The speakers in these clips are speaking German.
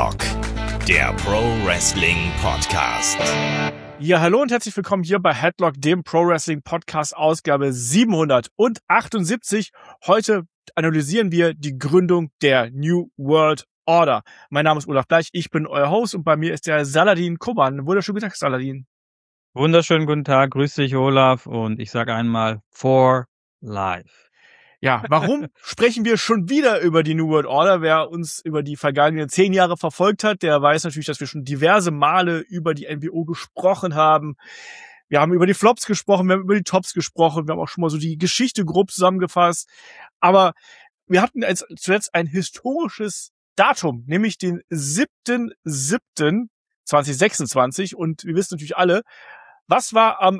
Headlock, der Pro Wrestling Podcast. Ja, hallo und herzlich willkommen hier bei Headlock, dem Pro Wrestling Podcast, Ausgabe 778. Heute analysieren wir die Gründung der New World Order. Mein Name ist Olaf Bleich, ich bin euer Host und bei mir ist der Saladin Koban. Wunderschönen guten Tag, Saladin. Wunderschönen guten Tag, grüß dich Olaf und ich sage einmal for life. Ja, warum sprechen wir schon wieder über die New World Order? Wer uns über die vergangenen 10 Jahre verfolgt hat, der weiß natürlich, dass wir schon diverse Male über die NWO gesprochen haben. Wir haben über die Flops gesprochen, wir haben über die Tops gesprochen, wir haben auch schon mal so die Geschichte grob zusammengefasst. Aber wir hatten zuletzt ein historisches Datum, nämlich den 7.7.2026. Und wir wissen natürlich alle, was war am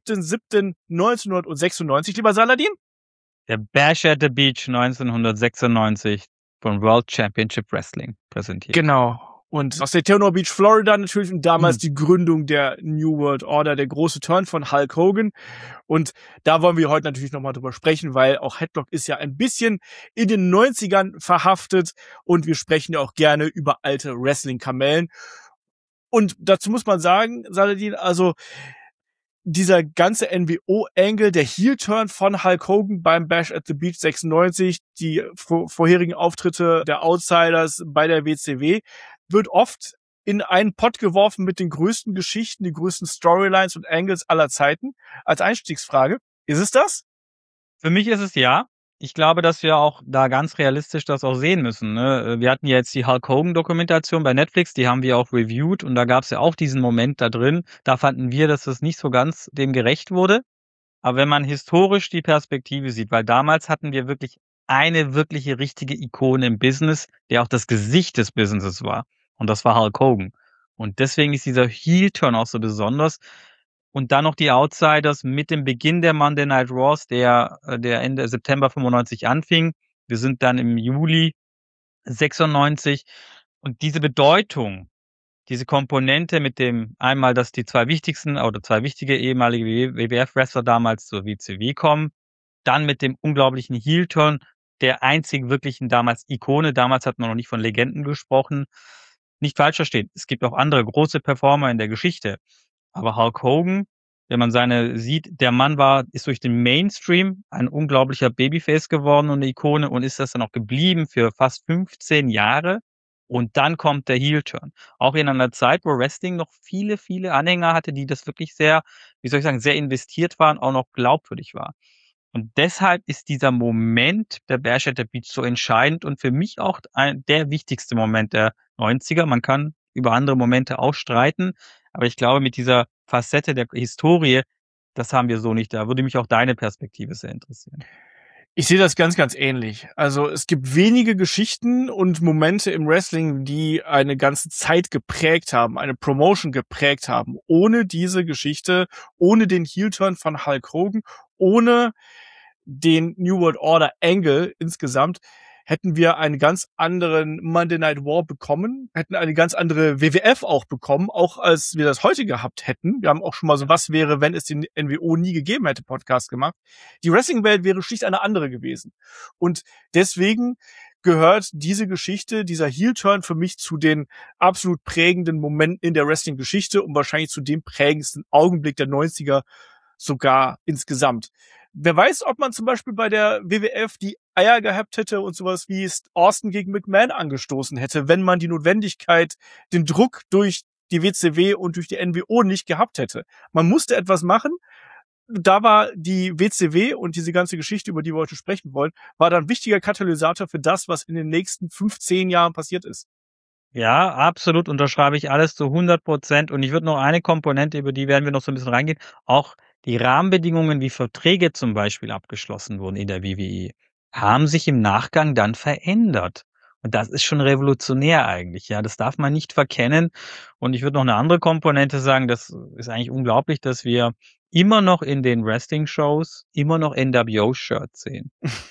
7.7.1996, lieber Saladin? Der Bash at the Beach 1996 von World Championship Wrestling präsentiert. Genau. Und aus Daytona Beach, Florida natürlich und damals die Gründung der New World Order, der große Turn von Hulk Hogan. Und da wollen wir heute natürlich nochmal drüber sprechen, weil auch Headlock ist ja ein bisschen in den 90ern verhaftet und wir sprechen ja auch gerne über alte Wrestling-Kamellen. Und dazu muss man sagen, Saladin, also dieser ganze NWO-Angle, der Heel-Turn von Hulk Hogan beim Bash at the Beach 96, die vorherigen Auftritte der Outsiders bei der WCW, wird oft in einen Pott geworfen mit den größten Geschichten, die größten Storylines und Angles aller Zeiten. Als Einstiegsfrage, ist es das? Für mich ist es ja. Ich glaube, dass wir auch da ganz realistisch das auch sehen müssen. Ne? Wir hatten ja jetzt die Hulk Hogan-Dokumentation bei Netflix, die haben wir auch reviewed und da gab es ja auch diesen Moment da drin. Da fanden wir, dass das nicht so ganz dem gerecht wurde. Aber wenn man historisch die Perspektive sieht, weil damals hatten wir wirklich eine wirkliche richtige Ikone im Business, der auch das Gesicht des Businesses war. Und das war Hulk Hogan. Und deswegen ist dieser Heel-Turn auch so besonders. Und dann noch die Outsiders mit dem Beginn der Monday Night Raws, der Ende September 95 anfing. Wir sind dann im Juli 96. Und diese Bedeutung, diese Komponente mit dem einmal, dass die zwei wichtige ehemalige WWF-Wrestler damals zur WCW kommen, dann mit dem unglaublichen Heel-Turn, der einzigen wirklichen damals Ikone. Damals hat man noch nicht von Legenden gesprochen. Nicht falsch verstehen. Es gibt auch andere große Performer in der Geschichte. Aber Hulk Hogan, wenn man seine sieht, der Mann ist durch den Mainstream ein unglaublicher Babyface geworden und eine Ikone und ist das dann auch geblieben für fast 15 Jahre. Und dann kommt der Heel-Turn. Auch in einer Zeit, wo Wrestling noch viele, viele Anhänger hatte, die das wirklich sehr, sehr investiert waren, auch noch glaubwürdig war. Und deshalb ist dieser Moment der Bash at the Beach so entscheidend und für mich auch der wichtigste Moment der 90er. Man kann über andere Momente auch streiten, aber ich glaube, mit dieser Facette der Historie, das haben wir so nicht. Da würde mich auch deine Perspektive sehr interessieren. Ich sehe das ganz, ganz ähnlich. Also es gibt wenige Geschichten und Momente im Wrestling, die eine ganze Zeit geprägt haben, eine Promotion geprägt haben. Ohne diese Geschichte, ohne den Heel-Turn von Hulk Hogan, ohne den New World Order Angle insgesamt, hätten wir einen ganz anderen Monday Night War bekommen, hätten eine ganz andere WWF auch bekommen, auch als wir das heute gehabt hätten. Wir haben auch schon mal so was wäre, wenn es den NWO nie gegeben hätte, Podcast gemacht. Die Wrestling-Welt wäre schlicht eine andere gewesen. Und deswegen gehört diese Geschichte, dieser Heel-Turn für mich zu den absolut prägenden Momenten in der Wrestling-Geschichte und wahrscheinlich zu dem prägendsten Augenblick der 90er sogar insgesamt. Wer weiß, ob man zum Beispiel bei der WWF die Eier gehabt hätte und sowas wie Austin gegen McMahon angestoßen hätte, wenn man die Notwendigkeit, den Druck durch die WCW und durch die NWO nicht gehabt hätte. Man musste etwas machen. Da war die WCW und diese ganze Geschichte, über die wir heute sprechen wollen, war dann ein wichtiger Katalysator für das, was in den nächsten 15 Jahren passiert ist. Ja, absolut, unterschreibe ich alles zu 100%. Und ich würde noch eine Komponente, über die werden wir noch so ein bisschen reingehen, auch die Rahmenbedingungen, wie Verträge zum Beispiel abgeschlossen wurden in der WWE, haben sich im Nachgang dann verändert. Und das ist schon revolutionär eigentlich, ja. Das darf man nicht verkennen. Und ich würde noch eine andere Komponente sagen, das ist eigentlich unglaublich, dass wir immer noch in den Wrestling-Shows immer noch NWO-Shirts sehen.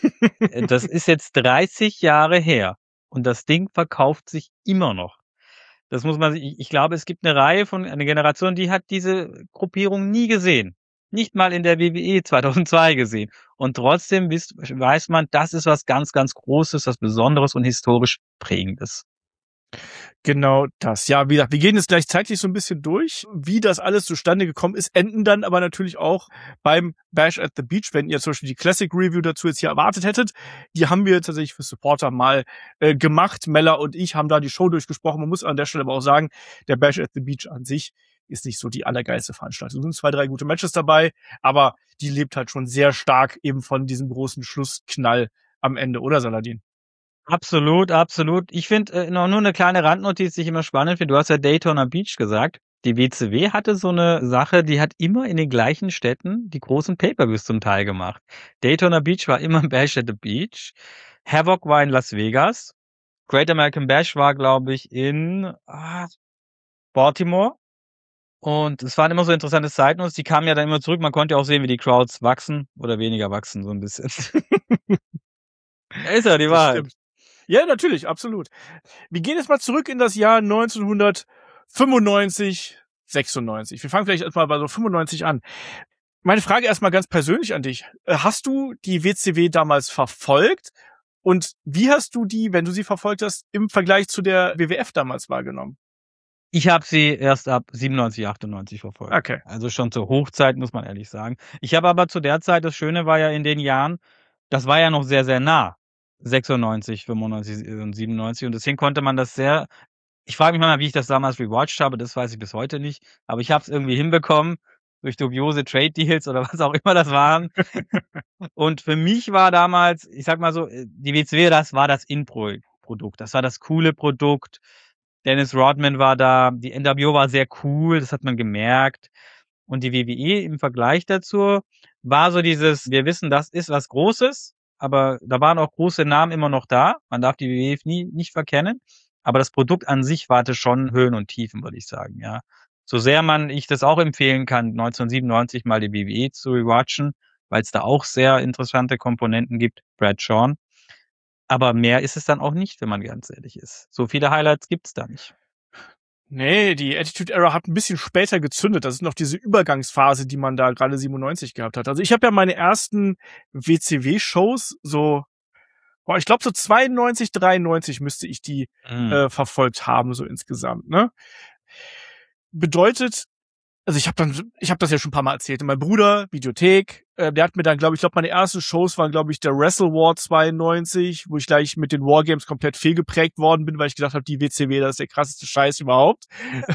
Das ist jetzt 30 Jahre her. Und das Ding verkauft sich immer noch. Das muss man ich glaube, es gibt eine Generation, die hat diese Gruppierung nie gesehen. Nicht mal in der WWE 2002 gesehen. Und trotzdem weiß man, das ist was ganz, ganz Großes, was Besonderes und historisch Prägendes. Genau das. Ja, wie gesagt, wir gehen jetzt gleich zeitlich so ein bisschen durch, wie das alles zustande gekommen ist, enden dann aber natürlich auch beim Bash at the Beach, wenn ihr zum Beispiel die Classic Review dazu jetzt hier erwartet hättet. Die haben wir tatsächlich für Supporter mal gemacht. Mella und ich haben da die Show durchgesprochen. Man muss an der Stelle aber auch sagen, der Bash at the Beach an sich ist nicht so die allergeilste Veranstaltung. Es sind 2, 3 gute Matches dabei, aber die lebt halt schon sehr stark eben von diesem großen Schlussknall am Ende, oder Saladin? Absolut, absolut. Ich finde nur eine kleine Randnotiz, die ich immer spannend finde. Du hast ja Daytona Beach gesagt. Die WCW hatte so eine Sache, die hat immer in den gleichen Städten die großen Pay-Per-Views zum Teil gemacht. Daytona Beach war immer Bash at the Beach. Havoc war in Las Vegas. Great American Bash war, glaube ich, in Baltimore. Und es waren immer so interessante Side-Notes. Die kamen ja dann immer zurück. Man konnte ja auch sehen, wie die Crowds wachsen oder weniger wachsen, so ein bisschen. Ist ja die Das Wahrheit. stimmt. Ja, natürlich, absolut. Wir gehen jetzt mal zurück in das Jahr 1995, 96. Wir fangen vielleicht erstmal bei so 95 an. Meine Frage erstmal ganz persönlich an dich. Hast du die WCW damals verfolgt? Und wie hast du die, wenn du sie verfolgt hast, im Vergleich zu der WWF damals wahrgenommen? Ich habe sie erst ab 97, 98 verfolgt. Okay. Also schon zur Hochzeit, muss man ehrlich sagen. Ich habe aber zu der Zeit, das Schöne war ja in den Jahren, das war ja noch sehr, sehr nah. 96, 95 und 97. Und deswegen konnte man das sehr. Ich frage mich mal, wie ich das damals rewatcht habe, das weiß ich bis heute nicht. Aber ich habe es irgendwie hinbekommen, durch dubiose Trade Deals oder was auch immer das waren. Und für mich war damals, ich sag mal so, die WCW, das war das In-Produkt. Das war das coole Produkt. Dennis Rodman war da, die NWO war sehr cool, das hat man gemerkt. Und die WWE im Vergleich dazu war so dieses, wir wissen, das ist was Großes, aber da waren auch große Namen immer noch da. Man darf die WWE nicht verkennen. Aber das Produkt an sich hatte schon Höhen und Tiefen, würde ich sagen, ja. So sehr ich das auch empfehlen kann, 1997 mal die WWE zu rewatchen, weil es da auch sehr interessante Komponenten gibt, Brad Shawn. Aber mehr ist es dann auch nicht, wenn man ganz ehrlich ist. So viele Highlights gibt's da nicht. Nee, die Attitude Era hat ein bisschen später gezündet. Das ist noch diese Übergangsphase, die man da gerade 97 gehabt hat. Also ich habe ja meine ersten WCW-Shows so, ich glaube so 92, 93 müsste ich die verfolgt haben, so insgesamt, ne? Bedeutet, also ich habe das ja schon ein paar Mal erzählt. Mein Bruder, Videothek, der hat mir dann, glaube ich, meine ersten Shows waren, glaube ich, der Wrestle War 92, wo ich gleich mit den Wargames komplett fehlgeprägt worden bin, weil ich gedacht habe, die WCW, das ist der krasseste Scheiß überhaupt.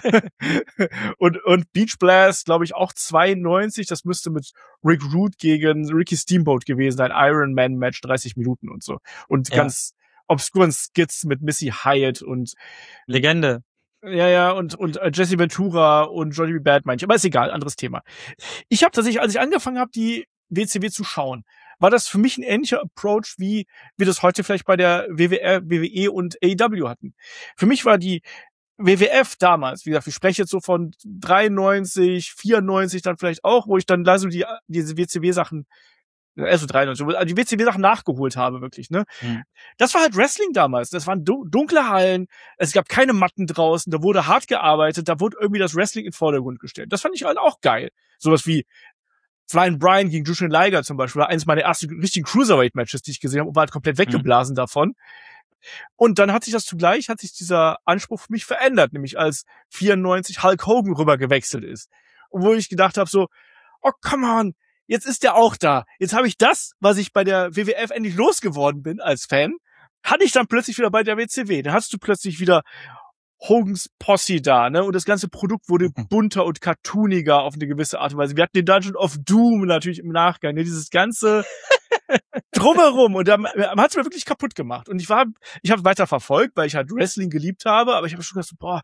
und Beach Blast, glaube ich, auch 92, das müsste mit Rick Rude gegen Ricky Steamboat gewesen sein, Iron Man Match, 30 Minuten und so. Und ganz obskuren Skits mit Missy Hyatt und Legende. Ja, und Jesse Ventura und Johnny B. Bad meine ich. Aber ist egal, anderes Thema. Ich habe tatsächlich, als ich angefangen habe, die WCW zu schauen, war das für mich ein ähnlicher Approach, wie wir das heute vielleicht bei der WWE und AEW hatten. Für mich war die WWF damals, wie gesagt, ich spreche jetzt so von 93, 94 dann vielleicht auch, wo ich dann da so diese WCW-Sachen, also 93, die WCW-Sachen nachgeholt habe, wirklich, ne? Mhm. Das war halt Wrestling damals. Das waren dunkle Hallen, es gab keine Matten draußen, da wurde hart gearbeitet, da wurde irgendwie das Wrestling in den Vordergrund gestellt. Das fand ich halt auch geil. Sowas wie Flying Brian gegen Jushin Liger zum Beispiel, war eines meiner ersten richtigen Cruiserweight-Matches, die ich gesehen habe, und war halt komplett weggeblasen davon. Und dann hat sich dieser Anspruch für mich verändert, nämlich als 94 Hulk Hogan rüber gewechselt ist. Und wo ich gedacht habe so, oh, come on, jetzt ist der auch da. Jetzt habe ich das, was ich bei der WWF endlich losgeworden bin als Fan, hatte ich dann plötzlich wieder bei der WCW. Dann hast du plötzlich wieder Hogans Posse da, ne? Und das ganze Produkt wurde bunter und cartooniger auf eine gewisse Art und Weise. Wir hatten den Dungeon of Doom natürlich im Nachgang, ne? Dieses ganze drumherum. Und man hat es mir wirklich kaputt gemacht. Und ich habe weiter verfolgt, weil ich halt Wrestling geliebt habe, aber ich habe schon gedacht, boah,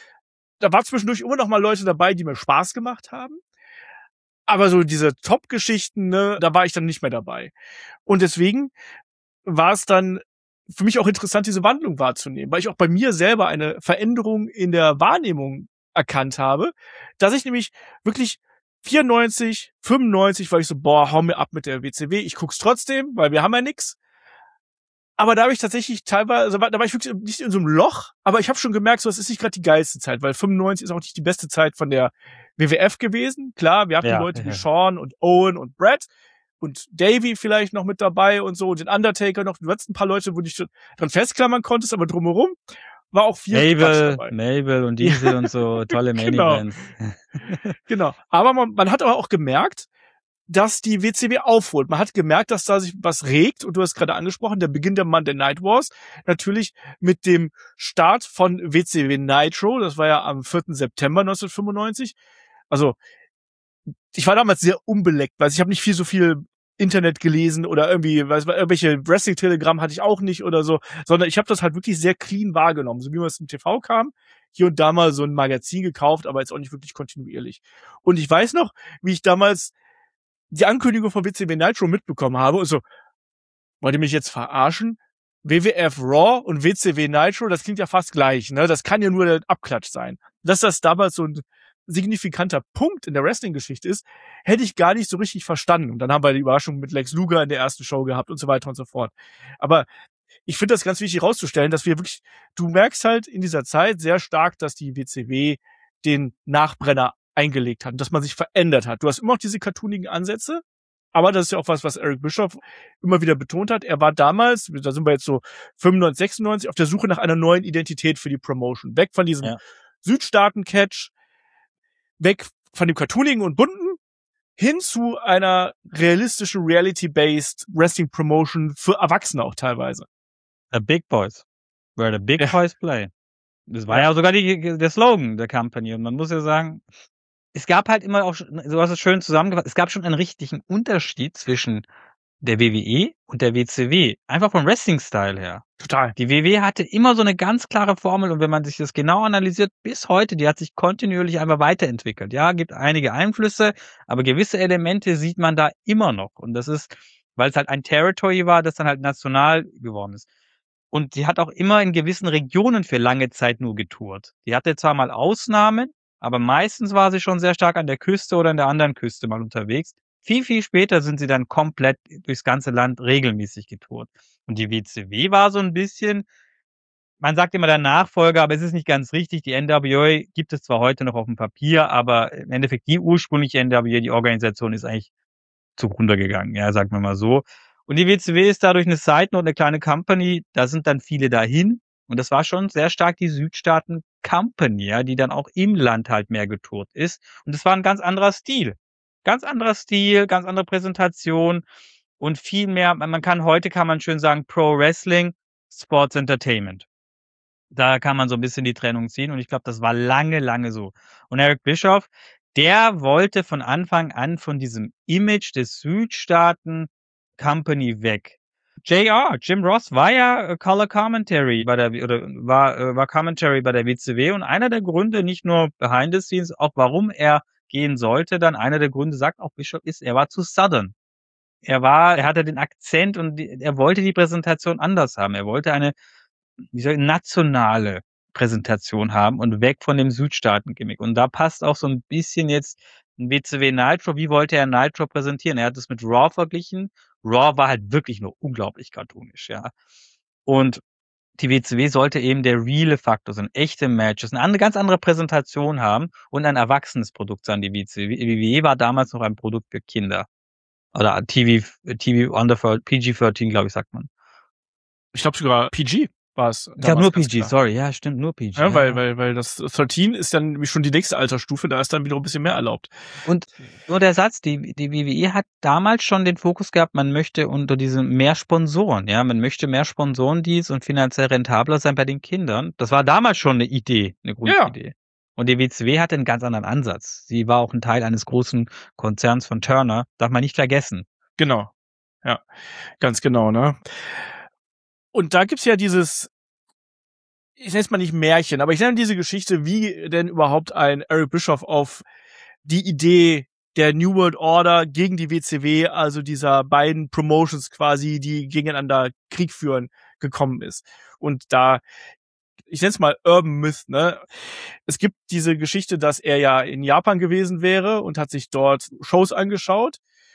da war zwischendurch immer noch mal Leute dabei, die mir Spaß gemacht haben. Aber so diese Top-Geschichten, ne, da war ich dann nicht mehr dabei. Und deswegen war es dann für mich auch interessant, diese Wandlung wahrzunehmen, weil ich auch bei mir selber eine Veränderung in der Wahrnehmung erkannt habe, dass ich nämlich wirklich 94, 95 war ich so, boah, hau mir ab mit der WCW, ich guck's trotzdem, weil wir haben ja nix. Aber da habe ich tatsächlich teilweise, also da war ich wirklich nicht in so einem Loch, aber ich habe schon gemerkt, so, es ist nicht gerade die geilste Zeit, weil 95 ist auch nicht die beste Zeit von der WWF gewesen. Klar, wir hatten Leute wie Shawn und Owen und Brett und Davey vielleicht noch mit dabei und so und den Undertaker noch. Du hattest ein paar Leute, wo du dich dran festklammern konntest, aber drumherum war auch viel Quatsch dabei. Mabel und Diesel und so, tolle Main Events. Genau. Aber man hat aber auch gemerkt, dass die WCW aufholt. Man hat gemerkt, dass da sich was regt, und du hast gerade angesprochen, der Beginn der Monday Night Wars, natürlich mit dem Start von WCW Nitro, das war ja am 4. September 1995. Also, ich war damals sehr unbeleckt, weil ich habe nicht so viel Internet gelesen oder irgendwie, irgendwelche Wrestling-Telegramm hatte ich auch nicht oder so, sondern ich habe das halt wirklich sehr clean wahrgenommen, so wie man es im TV kam. Hier und da mal so ein Magazin gekauft, aber jetzt auch nicht wirklich kontinuierlich. Und ich weiß noch, wie ich damals die Ankündigung von WCW Nitro mitbekommen habe und so, wollt ihr mich jetzt verarschen? WWF Raw und WCW Nitro, das klingt ja fast gleich, ne? Das kann ja nur der Abklatsch sein. Dass das damals so ein signifikanter Punkt in der Wrestling-Geschichte ist, hätte ich gar nicht so richtig verstanden. Und dann haben wir die Überraschung mit Lex Luger in der ersten Show gehabt und so weiter und so fort. Aber ich finde das ganz wichtig herauszustellen, dass wir wirklich, du merkst halt in dieser Zeit sehr stark, dass die WCW den Nachbrenner eingelegt hat und dass man sich verändert hat. Du hast immer noch diese cartoonigen Ansätze, aber das ist ja auch was Eric Bischoff immer wieder betont hat. Er war damals, da sind wir jetzt so 95, 96, auf der Suche nach einer neuen Identität für die Promotion. Weg von diesem Südstaaten-Catch, weg von dem cartoonigen und bunten, hin zu einer realistischen, reality-based Wrestling-Promotion für Erwachsene auch teilweise. The Big Boys. Where the Big Boys play. Das war ja sogar der Slogan der Company. Und man muss ja sagen, es gab halt immer auch, du hast es schön zusammengefasst, es gab schon einen richtigen Unterschied zwischen der WWE und der WCW. Einfach vom Wrestling-Style her. Total. Die WWE hatte immer so eine ganz klare Formel, und wenn man sich das genau analysiert, bis heute, die hat sich kontinuierlich einfach weiterentwickelt. Ja, gibt einige Einflüsse, aber gewisse Elemente sieht man da immer noch. Und das ist, weil es halt ein Territory war, das dann halt national geworden ist. Und sie hat auch immer in gewissen Regionen für lange Zeit nur getourt. Die hatte zwar mal Ausnahmen, aber meistens war sie schon sehr stark an der Küste oder an der anderen Küste mal unterwegs. Viel, viel später sind sie dann komplett durchs ganze Land regelmäßig getourt. Und die WCW war so ein bisschen, man sagt immer der Nachfolger, aber es ist nicht ganz richtig. Die NWA gibt es zwar heute noch auf dem Papier, aber im Endeffekt die ursprüngliche NWA, die Organisation, ist eigentlich zugrunde gegangen, ja, sagen wir mal so. Und die WCW ist dadurch eine Side-Note, eine kleine Company, da sind dann viele dahin. Und das war schon sehr stark die Südstaaten-Company, ja, die dann auch im Land halt mehr getourt ist. Und das war ein ganz anderer Stil. Ganz anderer Stil, ganz andere Präsentation und viel mehr, heute kann man schön sagen, Pro Wrestling, Sports Entertainment. Da kann man so ein bisschen die Trennung ziehen, und ich glaube, das war lange, lange so. Und Eric Bischoff, der wollte von Anfang an von diesem Image des Südstaaten Company weg. Jim Ross war ja Color Commentary war Commentary bei der WCW, und einer der Gründe, nicht nur behind the scenes, auch warum er gehen sollte, dann einer der Gründe, sagt auch Bischoff, ist, er war zu Southern. Er hatte den Akzent, und er wollte die Präsentation anders haben. Er wollte eine, nationale Präsentation haben und weg von dem Südstaaten-Gimmick. Und da passt auch so ein bisschen jetzt ein WCW Nitro. Wie wollte er Nitro präsentieren? Er hat es mit Raw verglichen. Raw war halt wirklich nur unglaublich cartoonisch, ja. Und die WCW sollte eben der reale Faktor sein, echte Matches, eine ganz andere Präsentation haben und ein erwachsenes Produkt sein. Die WWE war damals noch ein Produkt für Kinder. Oder TV under PG-13, glaube ich, sagt man. Ich glaube sogar PG war es. Ja, nur PG, klar. Sorry, ja, stimmt, nur PG. Ja, weil das 13 ist dann schon die nächste Altersstufe, da ist dann wieder ein bisschen mehr erlaubt. Und nur der Satz, die WWE hat damals schon den Fokus gehabt, man möchte unter diesem mehr Sponsoren, ja, man möchte mehr Sponsorendeals und finanziell rentabler sein bei den Kindern. Das war damals schon eine Idee, eine Grundidee. Ja. Und die WCW hatte einen ganz anderen Ansatz. Sie war auch ein Teil eines großen Konzerns von Turner, darf man nicht vergessen. Genau. Ja, ganz genau, ne? Und da gibt's ja dieses, ich nenne es mal nicht Märchen, aber ich nenne diese Geschichte, wie denn überhaupt ein Eric Bischoff auf die Idee der New World Order gegen die WCW, also dieser beiden Promotions quasi, die gegeneinander Krieg führen, gekommen ist. Und da, ich nenne es mal Urban Myth, ne? Es gibt diese Geschichte, dass er ja in Japan gewesen wäre und hat sich dort Shows angeschaut.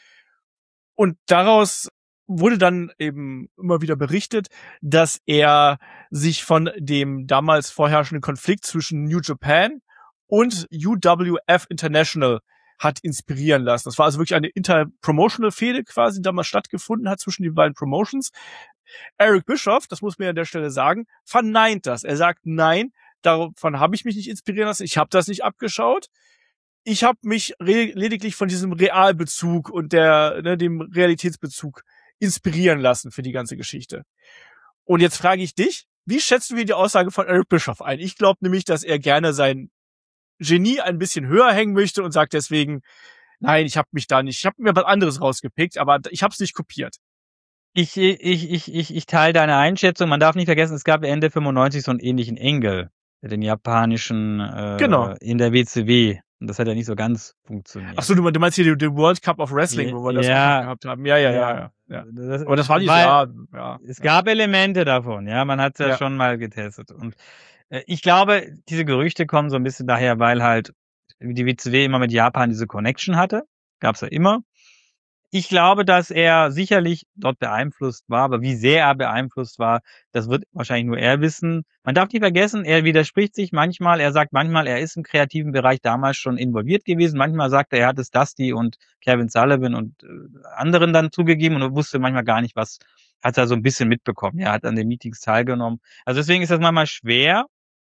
Und daraus wurde dann eben immer wieder berichtet, dass er sich von dem damals vorherrschenden Konflikt zwischen New Japan und UWF International hat inspirieren lassen. Das war also wirklich eine interpromotional Fehde quasi, die damals stattgefunden hat zwischen den beiden Promotions. Eric Bischoff, das muss man an der Stelle sagen, verneint das. Er sagt, nein, davon habe ich mich nicht inspirieren lassen, ich habe das nicht abgeschaut. Ich habe mich lediglich von diesem Realbezug und dem Realitätsbezug inspirieren lassen für die ganze Geschichte. Und jetzt frage ich dich, wie schätzen wir die Aussage von Eric Bischoff ein? Ich glaube nämlich, dass er gerne sein Genie ein bisschen höher hängen möchte und sagt deswegen, nein, ich habe mir was anderes rausgepickt, aber ich habe es nicht kopiert. Ich teile deine Einschätzung. Man darf nicht vergessen, es gab Ende 95 so einen ähnlichen Engel, den japanischen Genau. in der WCW. Und das hat ja nicht so ganz funktioniert. Ach so, du meinst hier den World Cup of Wrestling, wo wir das auch gehabt haben. Ja. Aber das war nicht ja. Es gab Elemente davon, ja. Man hat es ja schon mal getestet. Und ich glaube, diese Gerüchte kommen so ein bisschen daher, weil halt die WCW immer mit Japan diese Connection hatte. Gab's ja immer. Ich glaube, dass er sicherlich dort beeinflusst war, aber wie sehr er beeinflusst war, das wird wahrscheinlich nur er wissen. Man darf nicht vergessen, er widerspricht sich manchmal. Er sagt manchmal, er ist im kreativen Bereich damals schon involviert gewesen. Manchmal sagt er hat es Dusty und Kevin Sullivan und anderen dann zugegeben und wusste manchmal gar nicht, was hat er so ein bisschen mitbekommen. Er hat an den Meetings teilgenommen. Also deswegen ist das manchmal schwer,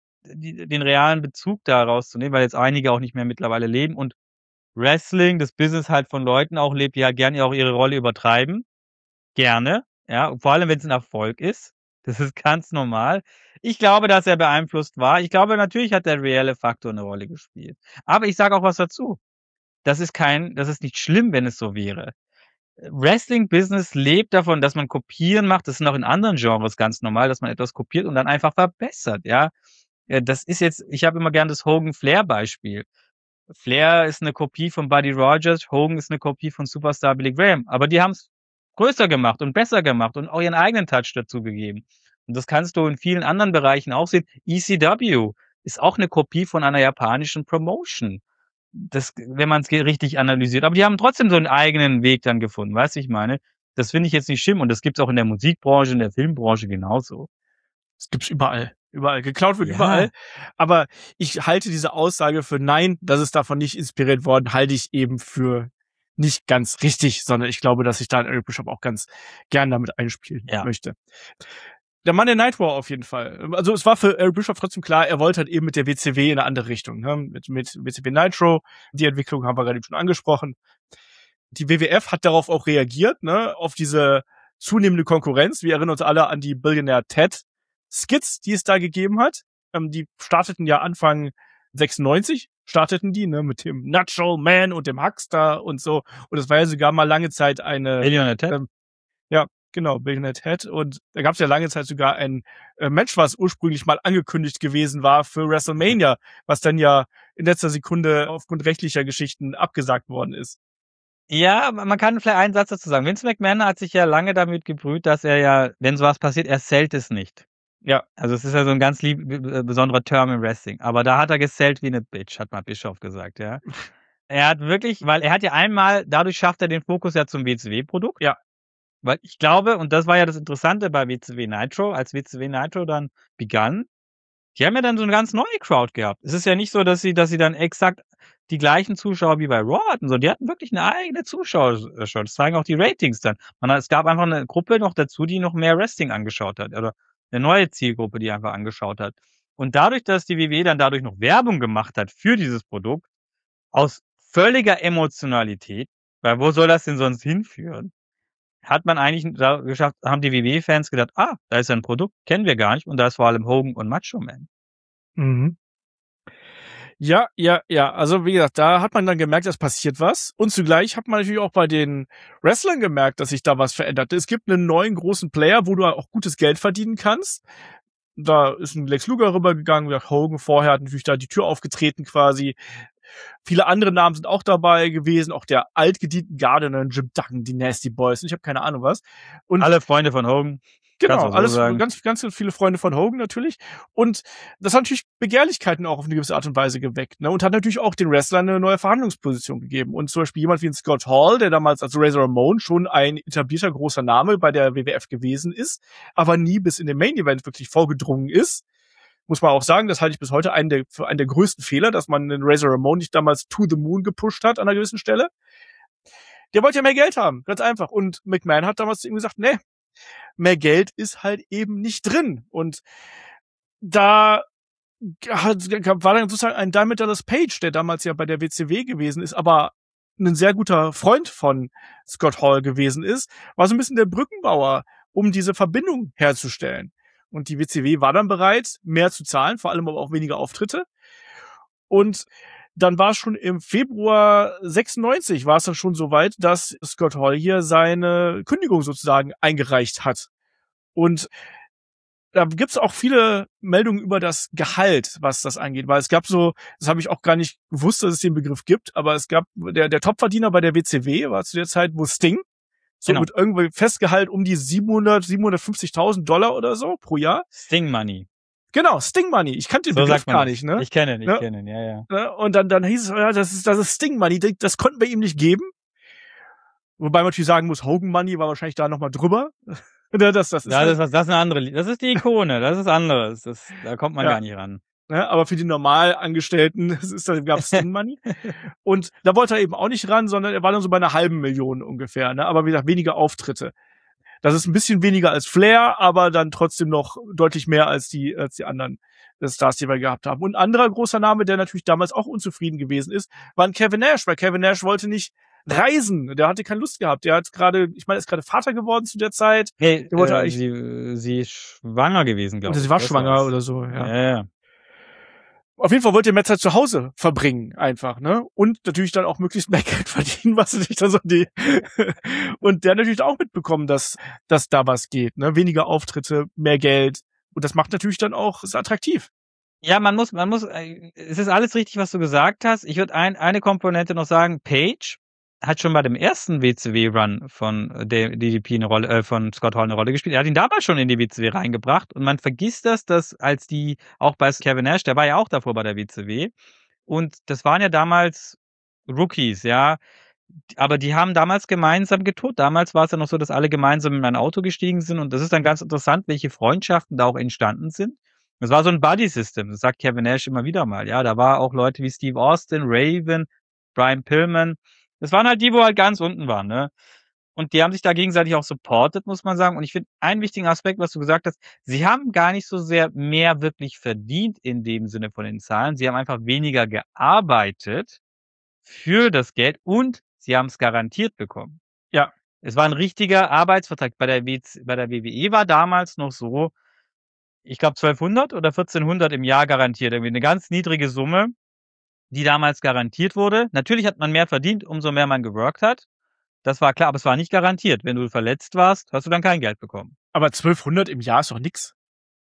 den realen Bezug da rauszunehmen, weil jetzt einige auch nicht mehr mittlerweile leben und Wrestling, das Business halt von Leuten auch lebt, die halt gerne auch ihre Rolle übertreiben. Gerne, ja, und vor allem, wenn es ein Erfolg ist. Das ist ganz normal. Ich glaube, dass er beeinflusst war. Ich glaube, natürlich hat der reelle Faktor eine Rolle gespielt. Aber ich sage auch was dazu. Das ist nicht schlimm, wenn es so wäre. Wrestling-Business lebt davon, dass man Kopieren macht. Das ist auch in anderen Genres ganz normal, dass man etwas kopiert und dann einfach verbessert, ja. Das ist jetzt, ich habe immer gern das Hogan-Flair-Beispiel. Flair ist eine Kopie von Buddy Rogers, Hogan ist eine Kopie von Superstar Billy Graham. Aber die haben es größer gemacht und besser gemacht und auch ihren eigenen Touch dazu gegeben. Und das kannst du in vielen anderen Bereichen auch sehen. ECW ist auch eine Kopie von einer japanischen Promotion. Das, wenn man es richtig analysiert. Aber die haben trotzdem so einen eigenen Weg dann gefunden. Weißt du, ich meine? Das finde ich jetzt nicht schlimm. Und das gibt's auch in der Musikbranche, in der Filmbranche genauso. Das gibt's überall. Überall. Geklaut wird überall. Aber ich halte diese Aussage für nein, das ist davon nicht inspiriert worden, halte ich eben für nicht ganz richtig, sondern ich glaube, dass ich da Eric Bischoff auch ganz gern damit einspielen möchte. Der Monday Night War auf jeden Fall. Also es war für Eric Bischoff trotzdem klar, er wollte halt eben mit der WCW in eine andere Richtung. Ne? Mit WCW Nitro. Die Entwicklung haben wir gerade schon angesprochen. Die WWF hat darauf auch reagiert, ne? Auf diese zunehmende Konkurrenz. Wir erinnern uns alle an die Billionaire Ted Skits, die es da gegeben hat. Die starteten ja Anfang 96, ne, mit dem Natural Man und dem Huckster und so. Und das war ja sogar mal lange Zeit eine Billionaire Ted? Ja, genau, Billionaire Ted. Und da gab es ja lange Zeit sogar ein Match, was ursprünglich mal angekündigt gewesen war für WrestleMania, was dann ja in letzter Sekunde aufgrund rechtlicher Geschichten abgesagt worden ist. Ja, man kann vielleicht einen Satz dazu sagen. Vince McMahon hat sich ja lange damit gebrüht, dass er ja, wenn sowas passiert, er zählt es nicht. Ja, also es ist ja so ein ganz besonderer Term im Wrestling. Aber da hat er gesellt wie eine Bitch, hat mal Bischof gesagt, ja. Er hat wirklich, weil er hat ja einmal, dadurch schafft er den Fokus ja zum WCW-Produkt. Ja. Weil ich glaube, und das war ja das Interessante bei WCW Nitro, als WCW Nitro dann begann, die haben ja dann so eine ganz neue Crowd gehabt. Es ist ja nicht so, dass sie dann exakt die gleichen Zuschauer wie bei Raw hatten, so. Die hatten wirklich eine eigene Zuschauershow. Das zeigen auch die Ratings dann. Es gab einfach eine Gruppe noch dazu, die noch mehr Wrestling angeschaut hat. Oder eine neue Zielgruppe, die einfach angeschaut hat. Und dadurch, dass die WWE dann dadurch noch Werbung gemacht hat für dieses Produkt, aus völliger Emotionalität, weil wo soll das denn sonst hinführen, hat man eigentlich geschafft, haben die WWE-Fans gedacht, da ist ein Produkt, kennen wir gar nicht, und da ist vor allem Hogan und Macho Man. Mhm. Ja. Also wie gesagt, da hat man dann gemerkt, es passiert was. Und zugleich hat man natürlich auch bei den Wrestlern gemerkt, dass sich da was verändert. Es gibt einen neuen großen Player, wo du auch gutes Geld verdienen kannst. Da ist ein Lex Luger rübergegangen, Hogan vorher hat natürlich da die Tür aufgetreten quasi. Viele andere Namen sind auch dabei gewesen, auch der altgedienten Garde, Jim Duggan, die Nasty Boys, und ich habe keine Ahnung was. Und alle Freunde von Hogan. Genau, alles ganz viele Freunde von Hogan natürlich. Und das hat natürlich Begehrlichkeiten auch auf eine gewisse Art und Weise geweckt, ne? Und hat natürlich auch den Wrestlern eine neue Verhandlungsposition gegeben. Und zum Beispiel jemand wie ein Scott Hall, der damals als Razor Ramon schon ein etablierter großer Name bei der WWF gewesen ist, aber nie bis in den Main Event wirklich vorgedrungen ist. Muss man auch sagen, das halte ich bis heute für einen der größten Fehler, dass man den Razor Ramon nicht damals to the moon gepusht hat an einer gewissen Stelle. Der wollte ja mehr Geld haben, ganz einfach. Und McMahon hat damals zu ihm gesagt, nee, mehr Geld ist halt eben nicht drin. Und da war dann sozusagen ein Diamond Dallas Page, der damals ja bei der WCW gewesen ist, aber ein sehr guter Freund von Scott Hall gewesen ist, war so ein bisschen der Brückenbauer, um diese Verbindung herzustellen. Und die WCW war dann bereit, mehr zu zahlen, vor allem aber auch weniger Auftritte. Und dann war es schon im Februar 96, war es dann schon so weit, dass Scott Hall hier seine Kündigung sozusagen eingereicht hat. Und da gibt's auch viele Meldungen über das Gehalt, was das angeht, weil es gab so, das habe ich auch gar nicht gewusst, dass es den Begriff gibt, aber es gab, der Topverdiener bei der WCW war zu der Zeit wo Sting, so Genau. mit irgendwie Festgehalt um die 750.000 Dollar oder so pro Jahr. Sting Money. Genau, Sting Money. Ich kannte den So Begriff sagt man gar das. nicht, ne? Ich kenne ihn, Ja. ja. Ne? Und dann hieß es, ja, das ist Sting Money, das konnten wir ihm nicht geben. Wobei man natürlich sagen muss, Hogan Money war wahrscheinlich da nochmal drüber. Das ist Ja, halt, das ist eine andere, das ist die Ikone, das ist anderes. Da kommt man Ja. gar nicht ran. ne? Aber für die Normalangestellten gab's Sting Money. Und da wollte er eben auch nicht ran, sondern er war dann so bei 500.000 ungefähr, ne? Aber wie gesagt, weniger Auftritte. Das ist ein bisschen weniger als Flair, aber dann trotzdem noch deutlich mehr als die anderen Stars, die wir gehabt haben. Und ein anderer großer Name, der natürlich damals auch unzufrieden gewesen ist, war ein Kevin Nash, weil Kevin Nash wollte nicht reisen. Der hatte keine Lust gehabt. Der hat gerade, ich meine, ist gerade Vater geworden zu der Zeit. Nee, Der wollte eigentlich, sie ist schwanger gewesen, glaube oder ich. sie war Das schwanger war's. oder so, ja. Ja. Auf jeden Fall wollte er mehr Zeit zu Hause verbringen, einfach, ne? Und natürlich dann auch möglichst mehr Geld verdienen, was natürlich dann so und der natürlich auch mitbekommen, dass da was geht, ne? Weniger Auftritte, mehr Geld. Und das macht natürlich dann auch es attraktiv. Ja, man muss, es ist alles richtig, was du gesagt hast. Ich würde eine Komponente noch sagen. Page hat schon bei dem ersten WCW-Run von der DDP eine Rolle, von Scott Hall eine Rolle gespielt. Er hat ihn damals schon in die WCW reingebracht und man vergisst das, dass als die, auch bei Kevin Nash, der war ja auch davor bei der WCW und das waren ja damals Rookies, ja. Aber die haben damals gemeinsam getourt. Damals war es ja noch so, dass alle gemeinsam in ein Auto gestiegen sind und das ist dann ganz interessant, welche Freundschaften da auch entstanden sind. Das war so ein Buddy-System, das sagt Kevin Nash immer wieder mal, ja. Da war auch Leute wie Steve Austin, Raven, Brian Pillman. Das waren halt die, wo halt ganz unten waren, ne? Und die haben sich da gegenseitig auch supportet, muss man sagen. Und ich finde, einen wichtigen Aspekt, was du gesagt hast, sie haben gar nicht so sehr mehr wirklich verdient in dem Sinne von den Zahlen. Sie haben einfach weniger gearbeitet für das Geld und sie haben es garantiert bekommen. Ja. Es war ein richtiger Arbeitsvertrag. Bei der WWE war damals noch so, ich glaube 1200 oder 1400 im Jahr garantiert. Irgendwie eine ganz niedrige Summe, die damals garantiert wurde. Natürlich hat man mehr verdient, umso mehr man geworkt hat. Das war klar, aber es war nicht garantiert. Wenn du verletzt warst, hast du dann kein Geld bekommen. Aber 1200 im Jahr ist doch nix.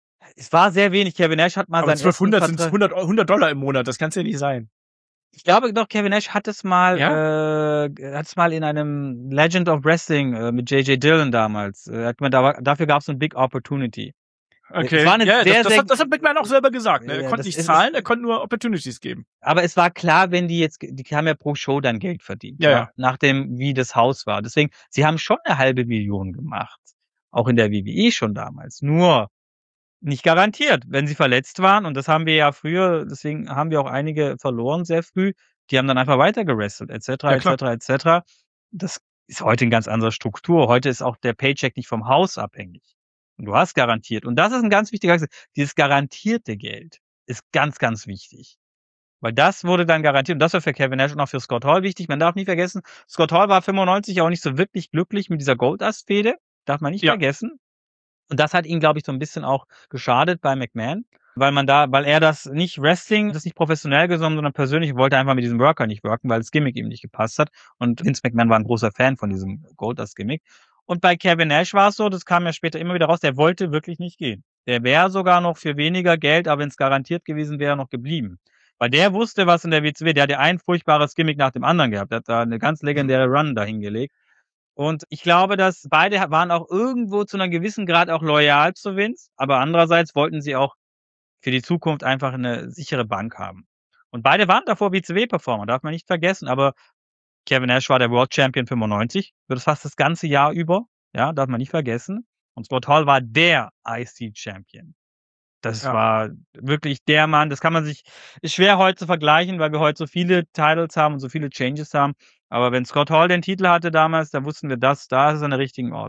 Es war sehr wenig. Kevin Nash hat mal Aber seinen 1200 ersten sind Vertrag. 100 Dollar im Monat. Das kann's ja nicht sein. Ich glaube doch, Kevin Nash hat es mal, Ja? hat es mal in einem Legend of Wrestling mit J.J. Dillon damals. Dafür gab es eine Big Opportunity. Okay. Es war eine Ja, sehr, das hat McMahon auch selber gesagt. Ne? Er Ja, konnte das nicht ist- zahlen, er konnte nur Opportunities geben. Aber es war klar, wenn die haben ja pro Show dann Geld verdient. Ja. Nach dem, wie das Haus war. Deswegen, sie haben schon 500.000 gemacht. Auch in der WWE schon damals. Nur nicht garantiert, wenn sie verletzt waren. Und das haben wir ja früher, deswegen haben wir auch einige verloren sehr früh. Die haben dann einfach weiter gerestelt, etc., Ja, klar. etc. Das ist heute eine ganz andere Struktur. Heute ist auch der Paycheck nicht vom Haus abhängig. Und du hast garantiert. Und das ist ein ganz wichtiger Aspekt. Dieses garantierte Geld ist ganz, ganz wichtig. Weil das wurde dann garantiert. Und das war für Kevin Nash und auch für Scott Hall wichtig. Man darf nicht vergessen, Scott Hall war 95 auch nicht so wirklich glücklich mit dieser Goldust-Fehde. Darf man nicht Ja. vergessen. Und das hat ihn, glaube ich, so ein bisschen auch geschadet bei McMahon. Weil er das nicht professionell genommen, sondern persönlich wollte einfach mit diesem Worker nicht worken, weil das Gimmick ihm nicht gepasst hat. Und Vince McMahon war ein großer Fan von diesem Goldust-Gimmick. Und bei Kevin Nash war es so, das kam ja später immer wieder raus, der wollte wirklich nicht gehen. Der wäre sogar noch für weniger Geld, aber wenn es garantiert gewesen wäre, noch geblieben. Weil der wusste, was in der WCW, der hat ja ein furchtbares Gimmick nach dem anderen gehabt. Der hat da eine ganz legendäre Run dahingelegt. Und ich glaube, dass beide waren auch irgendwo zu einer gewissen Grad auch loyal zu Vince, aber andererseits wollten sie auch für die Zukunft einfach eine sichere Bank haben. Und beide waren davor WCW-Performer, darf man nicht vergessen, aber Kevin Nash war der World Champion 95, wird fast das ganze Jahr über, ja, darf man nicht vergessen. Und Scott Hall war der IC Champion. Das Ja. war wirklich der Mann, ist schwer heute zu vergleichen, weil wir heute so viele Titles haben und so viele Changes haben. Aber wenn Scott Hall den Titel hatte damals, da wussten wir da ist er an der richtigen Ort.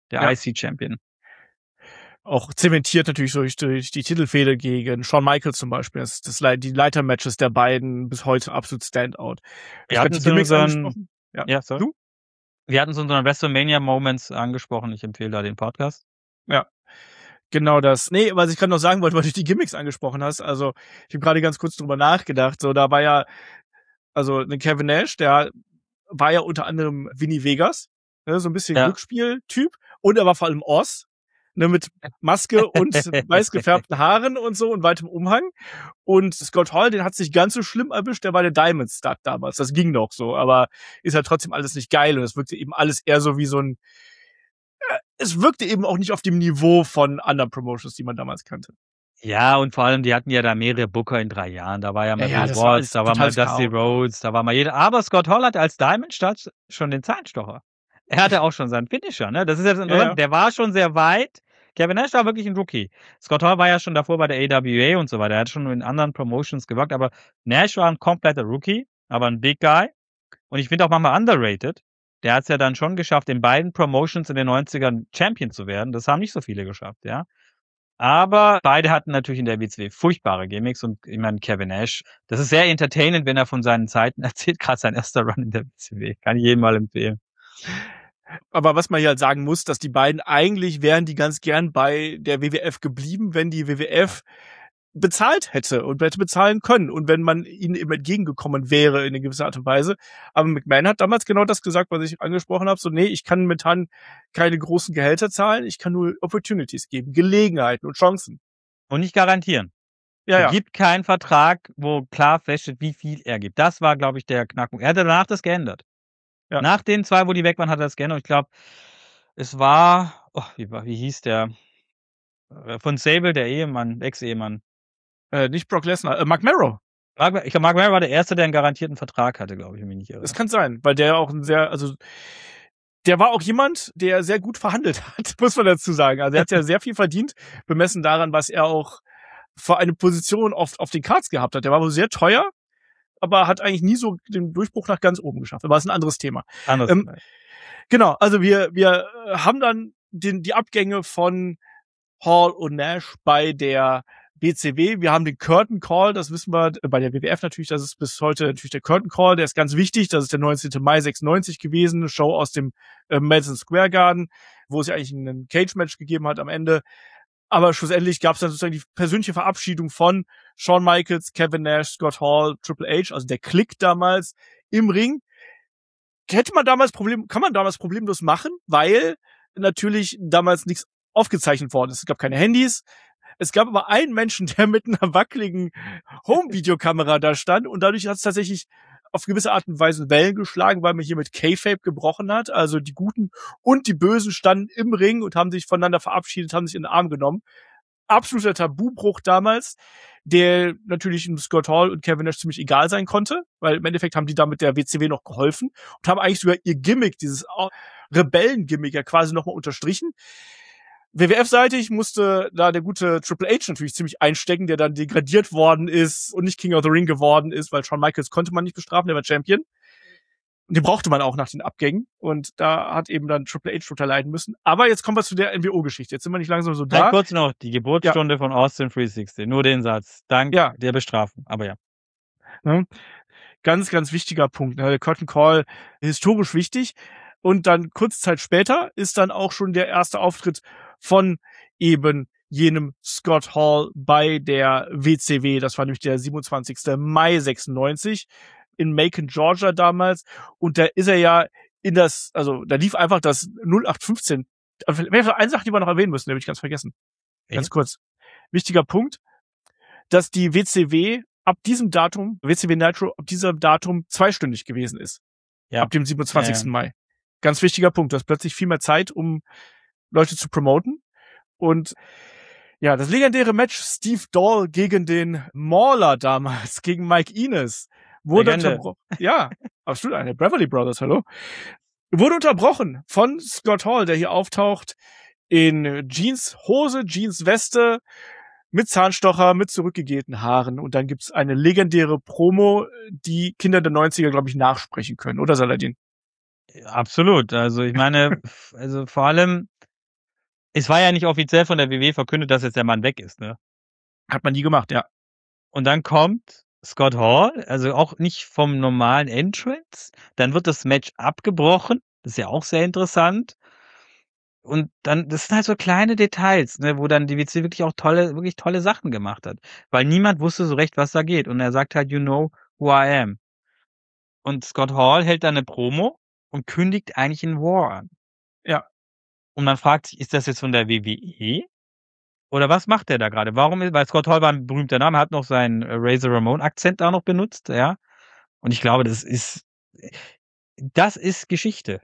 der IC-Champion. Auch zementiert natürlich durch die Titelfehde gegen Shawn Michaels zum Beispiel. Die Leiter-Matches der beiden bis heute absolut Standout. Wir hatten die Gimmicks angesprochen. Ja, sorry. Du? Wir hatten so unseren WrestleMania-Moments angesprochen. Ich empfehle da den Podcast. Ja. Genau das. Nee, was ich gerade noch sagen wollte, weil du die Gimmicks angesprochen hast. Also, ich habe gerade ganz kurz drüber nachgedacht. So, da war ja, also, ein Kevin Nash, der war ja unter anderem Vinny Vegas, ne, so ein bisschen Glücksspiel-Typ. Und er war vor allem Oz, ne, mit Maske und weiß gefärbten Haaren und so und weitem Umhang. Und Scott Hall, den hat sich ganz so schlimm erwischt, der war der Diamond Stud damals. Das ging noch so, aber ist halt trotzdem alles nicht geil. Und es wirkte eben alles eher so wie so ein, es wirkte eben auch nicht auf dem Niveau von anderen Promotions, die man damals kannte. Ja, und vor allem, die hatten ja da mehrere Booker in 3 Jahren. Da war ja mal Bill Watts, da war mal Dusty Rhodes, da war mal jeder. Aber Scott Hall hatte als Diamond Stud schon den Zahnstocher. Er hatte auch schon seinen Finisher, ne? Das ist jetzt interessant. Der war schon sehr weit. Kevin Nash war wirklich ein Rookie. Scott Hall war ja schon davor bei der AWA und so weiter. Er hat schon in anderen Promotions gewirkt, aber Nash war ein kompletter Rookie, aber ein Big Guy. Und ich finde auch manchmal underrated. Der hat es ja dann schon geschafft, in beiden Promotions in den 90ern Champion zu werden. Das haben nicht so viele geschafft, ja. Aber beide hatten natürlich in der WCW furchtbare Gimmicks und ich meine, Kevin Nash, das ist sehr entertainend, wenn er von seinen Zeiten erzählt, gerade sein erster Run in der WCW. Kann ich jedem mal empfehlen. Aber was man hier halt sagen muss, dass die beiden eigentlich wären die ganz gern bei der WWF geblieben, wenn die WWF bezahlt hätte und hätte bezahlen können und wenn man ihnen eben entgegengekommen wäre in einer gewissen Art und Weise. Aber McMahon hat damals genau das gesagt, was ich angesprochen habe. So, nee, ich kann momentan keine großen Gehälter zahlen, ich kann nur Opportunities geben, Gelegenheiten und Chancen. Und nicht garantieren. Er gibt keinen Vertrag, wo klar feststeht, wie viel er gibt. Das war, glaube ich, der Knackpunkt. Er hat danach das geändert. Ja. Nach den 2, wo die weg waren, hat er das geändert. Ich glaube, es war, wie hieß der? Von Sable, der Ehemann, Ex-Ehemann. Nicht Brock Lesnar, Mark Merrow. Ich glaube, Mark Merrow war der Erste, der einen garantierten Vertrag hatte, glaube ich, wenn mich nicht irre. Das kann sein, weil der auch der war auch jemand, der sehr gut verhandelt hat, muss man dazu sagen. Also er hat ja sehr viel verdient, bemessen daran, was er auch für eine Position oft auf den Cards gehabt hat. Der war wohl sehr teuer, aber hat eigentlich nie so den Durchbruch nach ganz oben geschafft. Aber das ist ein anderes Thema. Genau, also wir haben dann die Abgänge von Hall und Nash bei der BCW. Wir haben den Curtain Call, das wissen wir bei der WWF natürlich, das ist bis heute natürlich der Curtain Call, der ist ganz wichtig, das ist der 19. Mai 96 gewesen, eine Show aus dem Madison Square Garden, wo es ja eigentlich ein Cage-Match gegeben hat am Ende. Aber schlussendlich gab es dann sozusagen die persönliche Verabschiedung von Shawn Michaels, Kevin Nash, Scott Hall, Triple H, also der Klick damals im Ring. Kann man damals problemlos machen, weil natürlich damals nichts aufgezeichnet worden ist. Es gab keine Handys. Es gab aber einen Menschen, der mit einer wackeligen Home-Videokamera da stand und dadurch hat es tatsächlich auf gewisse Art und Weise Wellen geschlagen, weil man hier mit Kayfabe gebrochen hat. Also die Guten und die Bösen standen im Ring und haben sich voneinander verabschiedet, haben sich in den Arm genommen. Absoluter Tabubruch damals, der natürlich Scott Hall und Kevin Nash ziemlich egal sein konnte, weil im Endeffekt haben die damit der WCW noch geholfen und haben eigentlich sogar ihr Gimmick, dieses Rebellen-Gimmick ja quasi nochmal unterstrichen. WWF-seitig musste da der gute Triple H natürlich ziemlich einstecken, der dann degradiert worden ist und nicht King of the Ring geworden ist, weil Shawn Michaels konnte man nicht bestrafen, der war Champion. Und den brauchte man auch nach den Abgängen. Und da hat eben dann Triple H drunter leiden müssen. Aber jetzt kommen wir zu der NWO-Geschichte. Jetzt sind wir nicht langsam so da. Kurz noch, die Geburtsstunde von Austin 360. Nur den Satz. Dank der Bestrafung. Aber ja. Ganz, ganz wichtiger Punkt. Der Curtain Call, historisch wichtig. Und dann kurze Zeit später ist dann auch schon der erste Auftritt von eben jenem Scott Hall bei der WCW. Das war nämlich der 27. Mai 96 in Macon, Georgia damals. Und da ist er ja da lief einfach das 0815. Eine Sache, die wir noch erwähnen müssen, die habe ich ganz vergessen. Ganz kurz. Wichtiger Punkt, dass die WCW WCW Nitro ab diesem Datum zweistündig gewesen ist. Ja. Ab dem 27. Mai. Ganz wichtiger Punkt. Du hast plötzlich viel mehr Zeit, um Leute zu promoten. Und ja, das legendäre Match Steve Dahl gegen den Mauler damals, gegen Mike Enos, wurde unterbrochen. Ja, absolut, eine Beverly Brothers, hallo. Wurde unterbrochen von Scott Hall, der hier auftaucht in Jeanshose, Jeansweste, mit Zahnstocher, mit zurückgegelten Haaren. Und dann gibt's eine legendäre Promo, die Kinder der 90er, glaube ich, nachsprechen können, oder Saladin? Absolut. Also ich meine, vor allem Es war ja nicht offiziell von der WWE verkündet, dass jetzt der Mann weg ist, ne? Hat man nie gemacht, ja. Und dann kommt Scott Hall, also auch nicht vom normalen Entrance. Dann wird das Match abgebrochen. Das ist ja auch sehr interessant. Und dann, das sind halt so kleine Details, ne, wo dann die WC wirklich tolle Sachen gemacht hat. Weil niemand wusste so recht, was da geht. Und er sagt halt, you know who I am. Und Scott Hall hält dann eine Promo und kündigt eigentlich einen War an. Ja. Und man fragt sich, ist das jetzt von der WWE? Oder was macht der da gerade? Weil Scott Hall war ein berühmter Name, hat noch seinen Razor Ramon Akzent da noch benutzt, ja. Und ich glaube, das ist Geschichte.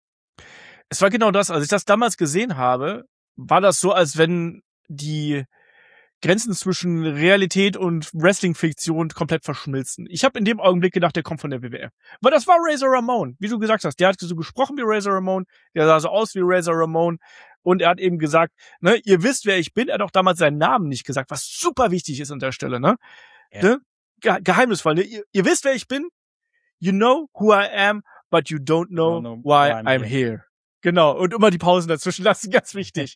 Es war genau das. Als ich das damals gesehen habe, war das so, als wenn die Grenzen zwischen Realität und Wrestling-Fiktion komplett verschmilzen. Ich habe in dem Augenblick gedacht, der kommt von der WWF. Weil das war Razor Ramon, wie du gesagt hast. Der hat so gesprochen wie Razor Ramon, der sah so aus wie Razor Ramon und er hat eben gesagt, ne, ihr wisst, wer ich bin. Er hat auch damals seinen Namen nicht gesagt, was super wichtig ist an der Stelle, ne? Ja. Ne? Geheimnisvoll, ne? Ihr wisst, wer ich bin. You know who I am, but you don't know why I'm here. Genau, und immer die Pausen dazwischen lassen, ganz wichtig.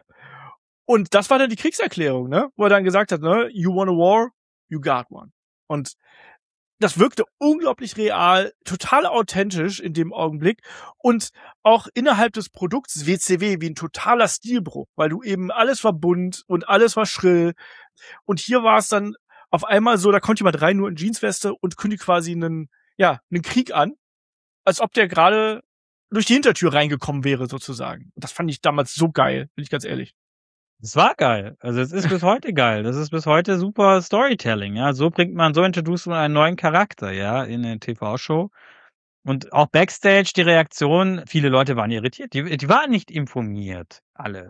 Und das war dann die Kriegserklärung, ne? Wo er dann gesagt hat, ne, you want a war, you got one. Und das wirkte unglaublich real, total authentisch in dem Augenblick und auch innerhalb des Produkts WCW wie ein totaler Stilbruch, weil du eben alles war bunt und alles war schrill. Und hier war es dann auf einmal so, da kommt jemand rein nur in Jeansweste und kündigt quasi einen Krieg an, als ob der gerade durch die Hintertür reingekommen wäre, sozusagen. Und das fand ich damals so geil, bin ich ganz ehrlich. Das war geil. Also es ist bis heute geil. Das ist bis heute super Storytelling, ja. So introduciert man einen neuen Charakter, ja, in eine TV-Show. Und auch Backstage die Reaktion, viele Leute waren irritiert. Die waren nicht informiert, alle.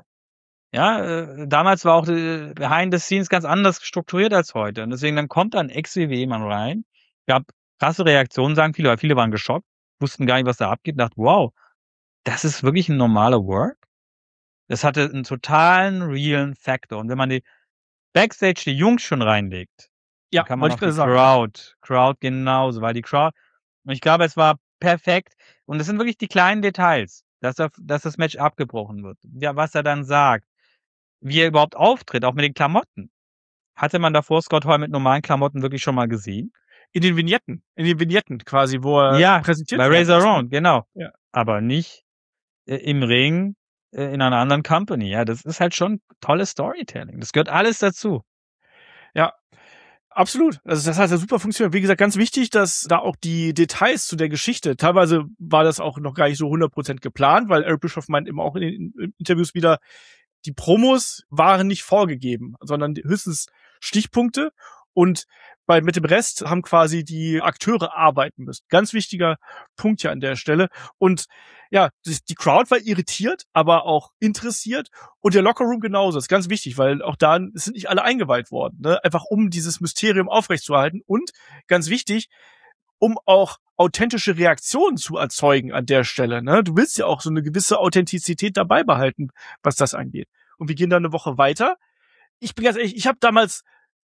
Ja, damals war auch Behind the Scenes ganz anders strukturiert als heute. Und deswegen dann kommt ein Ex-WWE-Mann rein, gab krasse Reaktionen, sagen viele, weil viele waren geschockt, wussten gar nicht, was da abgeht, dachten, wow, das ist wirklich ein normaler Work. Das hatte einen totalen, realen Faktor. Und wenn man die Backstage die Jungs schon reinlegt, Ja, dann kann man auch wollte ich die gerade sagen. Crowd genauso, weil die Crowd, und ich glaube, es war perfekt. Und es sind wirklich die kleinen Details, dass das Match abgebrochen wird. Ja, was er dann sagt, wie er überhaupt auftritt, auch mit den Klamotten. Hatte man davor Scott Hall mit normalen Klamotten wirklich schon mal gesehen? In den Vignetten quasi, wo er präsentiert bei wird. Razor Ramon, genau. Ja. Aber nicht im Ring in einer anderen Company. Ja, das ist halt schon tolles Storytelling. Das gehört alles dazu. Ja, absolut. Also das hat ja super funktioniert. Wie gesagt, ganz wichtig, dass da auch die Details zu der Geschichte, teilweise war das auch noch gar nicht so 100% geplant, weil Eric Bischoff meint immer auch in den Interviews wieder, die Promos waren nicht vorgegeben, sondern höchstens Stichpunkte und mit dem Rest haben quasi die Akteure arbeiten müssen. Ganz wichtiger Punkt hier an der Stelle. Und ja, die Crowd war irritiert, aber auch interessiert und der Lockerroom genauso. Das ist ganz wichtig, weil auch da sind nicht alle eingeweiht worden, ne? Einfach um dieses Mysterium aufrechtzuerhalten und ganz wichtig, um auch authentische Reaktionen zu erzeugen an der Stelle, ne? Du willst ja auch so eine gewisse Authentizität dabei behalten, was das angeht. Und wir gehen dann eine Woche weiter. Ich bin ganz ehrlich, ich habe damals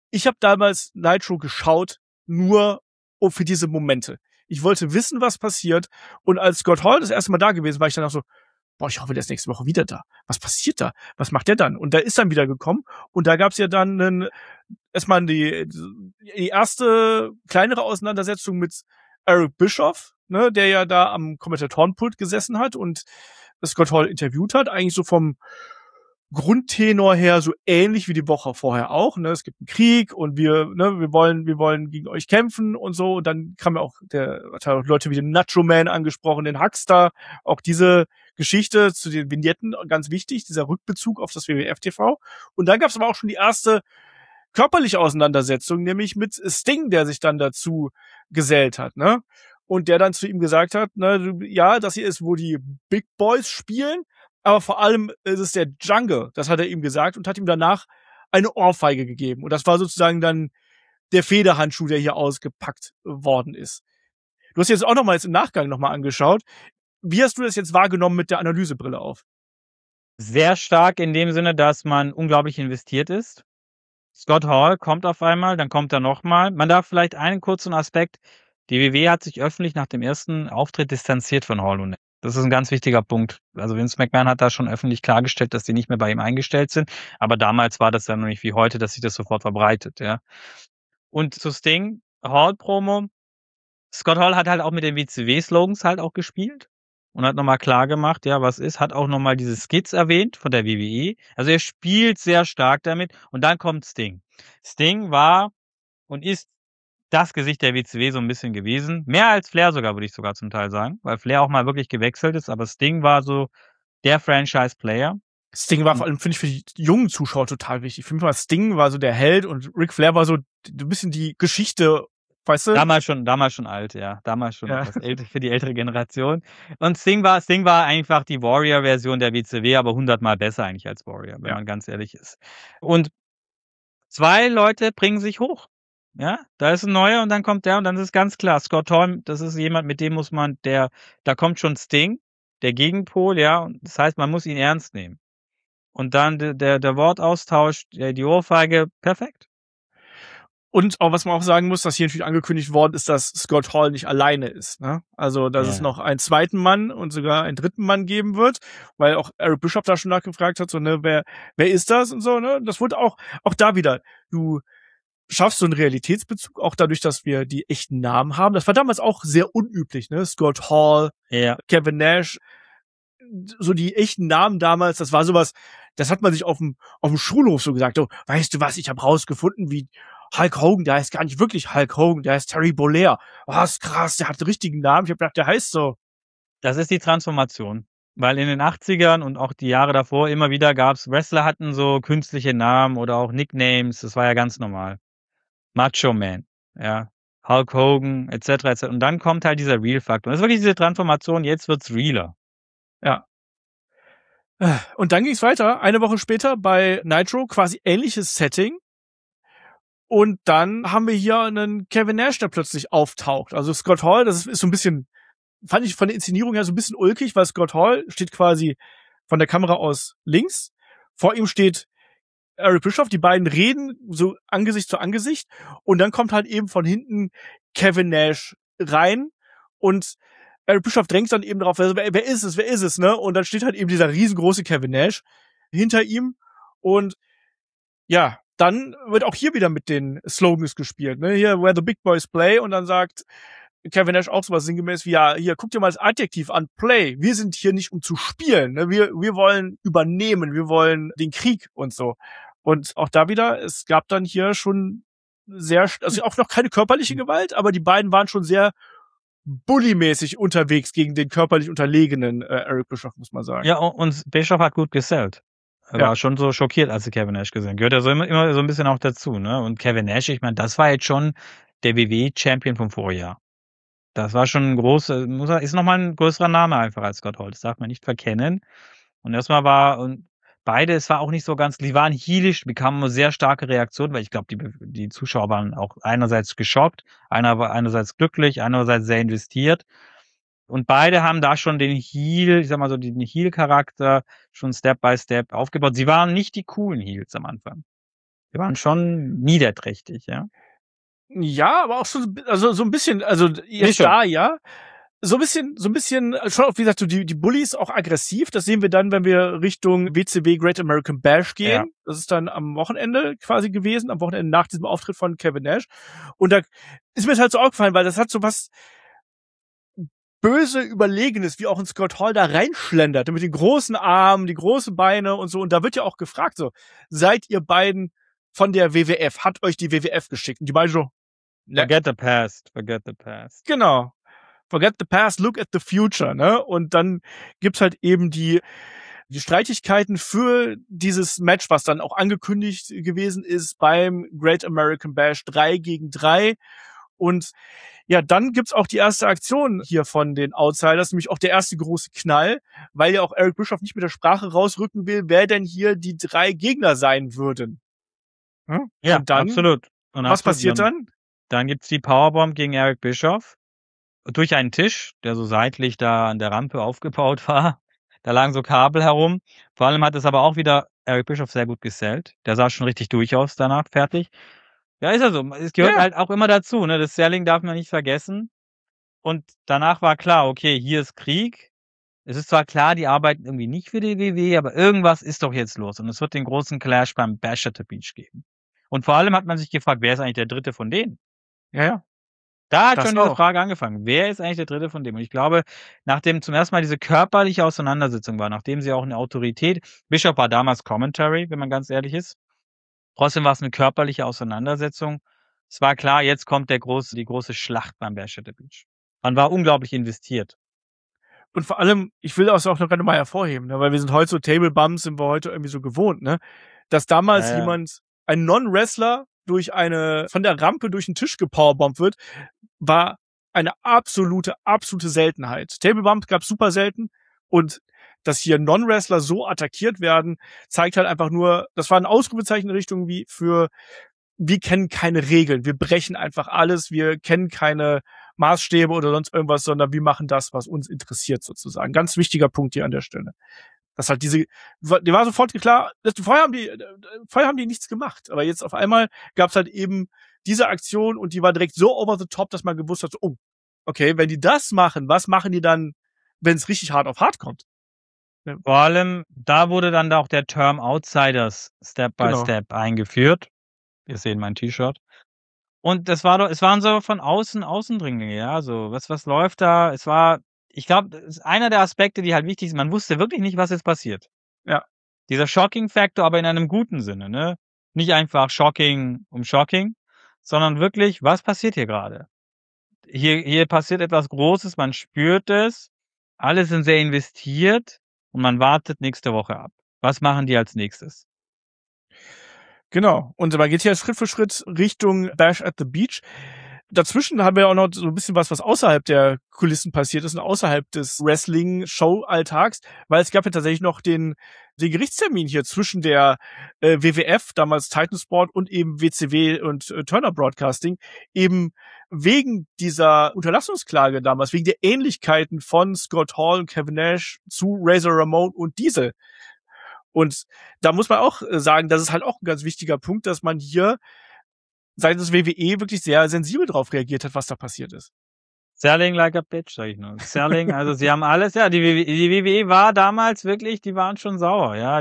Nitro geschaut, nur für diese Momente. Ich wollte wissen, was passiert. Und als Scott Hall das erste Mal da gewesen war, ich dann auch so, boah, ich hoffe, der ist nächste Woche wieder da. Was passiert da? Was macht der dann? Und der ist dann wieder gekommen. Und da gab's ja dann erstmal die erste kleinere Auseinandersetzung mit Eric Bischoff, ne, der ja da am Kommentatorenpult gesessen hat und Scott Hall interviewt hat. Eigentlich so vom Grundtenor her so ähnlich wie die Woche vorher auch, ne? Es gibt einen Krieg und wir wollen gegen euch kämpfen und so. Und dann kam ja auch hat auch Leute wie den Nacho Man angesprochen, den Huckster, auch diese Geschichte zu den Vignetten, ganz wichtig, dieser Rückbezug auf das WWF TV. Und dann gab es aber auch schon die erste körperliche Auseinandersetzung, nämlich mit Sting, der sich dann dazu gesellt hat, ne? Und der dann zu ihm gesagt hat, ne, ja, das hier ist, wo die Big Boys spielen, aber vor allem ist es der Jungle, das hat er ihm gesagt und hat ihm danach eine Ohrfeige gegeben. Und das war sozusagen dann der Federhandschuh, der hier ausgepackt worden ist. Du hast jetzt auch noch mal im Nachgang noch mal angeschaut. Wie hast du das jetzt wahrgenommen mit der Analysebrille auf? Sehr stark in dem Sinne, dass man unglaublich investiert ist. Scott Hall kommt auf einmal, dann kommt er nochmal. Man darf vielleicht einen kurzen Aspekt. Die WWE hat sich öffentlich nach dem ersten Auftritt distanziert von Hall und Das ist ein ganz wichtiger Punkt. Also Vince McMahon hat da schon öffentlich klargestellt, dass die nicht mehr bei ihm eingestellt sind. Aber damals war das ja noch nicht wie heute, dass sich das sofort verbreitet, ja. Und zu Sting, Hall-Promo. Scott Hall hat halt auch mit den WCW-Slogans halt auch gespielt und hat nochmal klar gemacht, ja, was ist, hat auch nochmal diese Skits erwähnt von der WWE. Also er spielt sehr stark damit und dann kommt Sting. Sting war und ist das Gesicht der WCW so ein bisschen gewesen. Mehr als Flair sogar, würde ich sogar zum Teil sagen, weil Flair auch mal wirklich gewechselt ist, aber Sting war so der Franchise-Player. Sting war vor allem, finde ich, für die jungen Zuschauer total wichtig. Für mich war Sting war so der Held und Ric Flair war so ein bisschen die Geschichte, weißt du? Damals schon alt, ja. Damals schon Ja. etwas älter für die ältere Generation. Und Sting war einfach die Warrior-Version der WCW, aber 100-mal besser eigentlich als Warrior, wenn Ja. man ganz ehrlich ist. Und 2 Leute bringen sich hoch. Ja, da ist ein neuer und dann kommt der und dann ist es ganz klar, Scott Hall, das ist jemand, mit dem muss man, da kommt schon Sting, der Gegenpol, ja, und das heißt, man muss ihn ernst nehmen. Und dann der Wortaustausch, die Ohrfeige, perfekt. Und auch, was man auch sagen muss, dass hier natürlich angekündigt worden ist, dass Scott Hall nicht alleine ist, ne? Also, dass es noch einen zweiten Mann und sogar einen dritten Mann geben wird, weil auch Eric Bischoff da schon nachgefragt hat, so, ne, wer ist das und so, ne? Das wurde auch da wieder, du schaffst so einen Realitätsbezug, auch dadurch, dass wir die echten Namen haben. Das war damals auch sehr unüblich, ne? Scott Hall, Ja. Kevin Nash, so die echten Namen damals, das war sowas, das hat man sich auf dem Schulhof so gesagt, oh, weißt du was, ich habe rausgefunden, wie Hulk Hogan, der heißt gar nicht wirklich Hulk Hogan, der heißt Terry Bollea. Oh, ist krass, der hat einen richtigen Namen. Ich habe gedacht, der heißt so. Das ist die Transformation. Weil in den 80ern und auch die Jahre davor immer wieder gab's, Wrestler hatten so künstliche Namen oder auch Nicknames, das war ja ganz normal. Macho Man, ja, Hulk Hogan, etc. Und dann kommt halt dieser Real-Faktor. Das ist wirklich diese Transformation, jetzt wird's realer. Ja. Und dann ging's weiter, eine Woche später bei Nitro, quasi ähnliches Setting. Und dann haben wir hier einen Kevin Nash, der plötzlich auftaucht. Also Scott Hall, das ist so ein bisschen, fand ich von der Inszenierung her so ein bisschen ulkig, weil Scott Hall steht quasi von der Kamera aus links. Vor ihm steht Eric Bischoff, die beiden reden so Angesicht zu Angesicht. Und dann kommt halt eben von hinten Kevin Nash rein. Und Eric Bischoff drängt dann eben darauf, wer ist es, ne? Und dann steht halt eben dieser riesengroße Kevin Nash hinter ihm. Und ja, dann wird auch hier wieder mit den Slogans gespielt, ne? Hier, where the big boys play, und dann sagt Kevin Nash auch sowas sinngemäß wie, ja, hier, guck dir mal das Adjektiv an, play. Wir sind hier nicht, um zu spielen, ne? Wir wollen übernehmen, wir wollen den Krieg und so. Und auch da wieder, es gab dann hier schon also auch noch keine körperliche Gewalt, aber die beiden waren schon sehr bullymäßig unterwegs gegen den körperlich unterlegenen Eric Bischoff, muss man sagen. Ja, und Bischoff hat gut gesellt. Er war schon so schockiert, als er Kevin Nash gesehen hat. Gehört ja so immer so ein bisschen auch dazu, ne? Und Kevin Nash, ich meine, das war jetzt schon der WWE-Champion vom Vorjahr. Das war schon ein großer, ist nochmal ein größerer Name einfach als Scott Hall. Das darf man nicht verkennen. Und erstmal und beide, es war auch nicht so ganz, die waren heelisch, bekamen eine sehr starke Reaktion, weil ich glaube, die Zuschauer waren auch einerseits geschockt, einerseits glücklich, einerseits sehr investiert. Und beide haben da schon den Heel, ich sag mal so, den Heel-Charakter schon Step by Step aufgebaut. Sie waren nicht die coolen Heels am Anfang. Sie waren schon niederträchtig, ja. Ja, aber auch schon, also so ein bisschen, also jetzt da, ja. So ein bisschen, schon auch, wie gesagt, so die Bullies auch aggressiv. Das sehen wir dann, wenn wir Richtung WCW Great American Bash gehen. Ja. Das ist dann am Wochenende quasi gewesen, am Wochenende nach diesem Auftritt von Kevin Nash. Und da ist mir das halt so aufgefallen, weil das hat so was böse Überlegenes, wie auch ein Scott Hall da reinschlendert, mit den großen Armen, die großen Beine und so. Und da wird ja auch gefragt, so, seid ihr beiden von der WWF? Hat euch die WWF geschickt? Und die beiden so, forget the past. Genau. Forget the past, look at the future, ne? Und dann gibt's halt eben die Streitigkeiten für dieses Match, was dann auch angekündigt gewesen ist beim Great American Bash 3 gegen 3. Und ja, dann gibt's auch die erste Aktion hier von den Outsiders, nämlich auch der erste große Knall, weil ja auch Eric Bischoff nicht mit der Sprache rausrücken will, wer denn hier die 3 Gegner sein würden. Hm? Ja, und dann, absolut. Und was passiert dann? Dann gibt's die Powerbomb gegen Eric Bischoff. Durch einen Tisch, der so seitlich da an der Rampe aufgebaut war. Da lagen so Kabel herum. Vor allem hat es aber auch wieder Eric Bischoff sehr gut gesellt. Der sah schon richtig durch aus danach, fertig. Ja, ist ja so. Es gehört halt auch immer dazu, ne? Das Selling darf man nicht vergessen. Und danach war klar, okay, hier ist Krieg. Es ist zwar klar, die arbeiten irgendwie nicht für die WWE, aber irgendwas ist doch jetzt los. Und es wird den großen Clash beim Bash at the Beach geben. Und vor allem hat man sich gefragt, wer ist eigentlich der dritte von denen? Ja. Da hat Das schon diese auch. Frage angefangen. Wer ist eigentlich der dritte von dem? Und ich glaube, nachdem zum ersten Mal diese körperliche Auseinandersetzung war, nachdem sie auch eine Autorität, Bischof war damals Commentary, wenn man ganz ehrlich ist. Trotzdem war es eine körperliche Auseinandersetzung. Es war klar, jetzt kommt die große Schlacht beim Bash at the Beach. Man war unglaublich investiert. Und vor allem, ich will das auch noch gerade mal hervorheben, ne, weil wir sind heute so Table Bumps, sind wir heute irgendwie so gewohnt, ne, dass damals ein Non-Wrestler von der Rampe durch den Tisch gepowerbombt wird, war eine absolute Seltenheit. Table Bumps gab super selten und dass hier Non-Wrestler so attackiert werden, zeigt halt einfach nur, das war ein Ausrufezeichen in Richtung wir kennen keine Regeln, wir brechen einfach alles, wir kennen keine Maßstäbe oder sonst irgendwas, sondern wir machen das, was uns interessiert sozusagen. Ganz wichtiger Punkt hier an der Stelle. Das halt die war sofort klar, vorher haben die nichts gemacht, aber jetzt auf einmal gab's halt eben diese Aktion und die war direkt so over the top, dass man gewusst hat, so, oh, okay, wenn die das machen, was machen die dann, wenn es richtig hart auf hart kommt? Ja. Vor allem, da wurde dann auch der Term Outsiders Step by Step eingeführt. Wir sehen mein T-Shirt. Und es waren so von Außendringlinge, ja, so, was läuft da? Ich glaube, das ist einer der Aspekte, die halt wichtig sind. Man wusste wirklich nicht, was jetzt passiert. Ja. Dieser Shocking-Faktor, aber in einem guten Sinne, ne? Nicht einfach Shocking, sondern wirklich, was passiert hier gerade? Hier passiert etwas Großes, man spürt es, alle sind sehr investiert und man wartet nächste Woche ab. Was machen die als nächstes? Genau. Und man geht hier Schritt für Schritt Richtung Bash at the Beach. Dazwischen haben wir auch noch so ein bisschen was außerhalb der Kulissen passiert ist und außerhalb des Wrestling-Show-Alltags, weil es gab ja tatsächlich noch den Gerichtstermin hier zwischen der WWF, damals Titan Sport, und eben WCW und Turner Broadcasting, eben wegen dieser Unterlassungsklage damals, wegen der Ähnlichkeiten von Scott Hall und Kevin Nash zu Razor Ramon und Diesel. Und da muss man auch sagen, das ist halt auch ein ganz wichtiger Punkt, dass man hier seitens WWE wirklich sehr sensibel drauf reagiert hat, was da passiert ist. Selling like a bitch, sag ich nur. Selling, also sie haben alles, ja, die WWE war damals wirklich, die waren schon sauer, ja,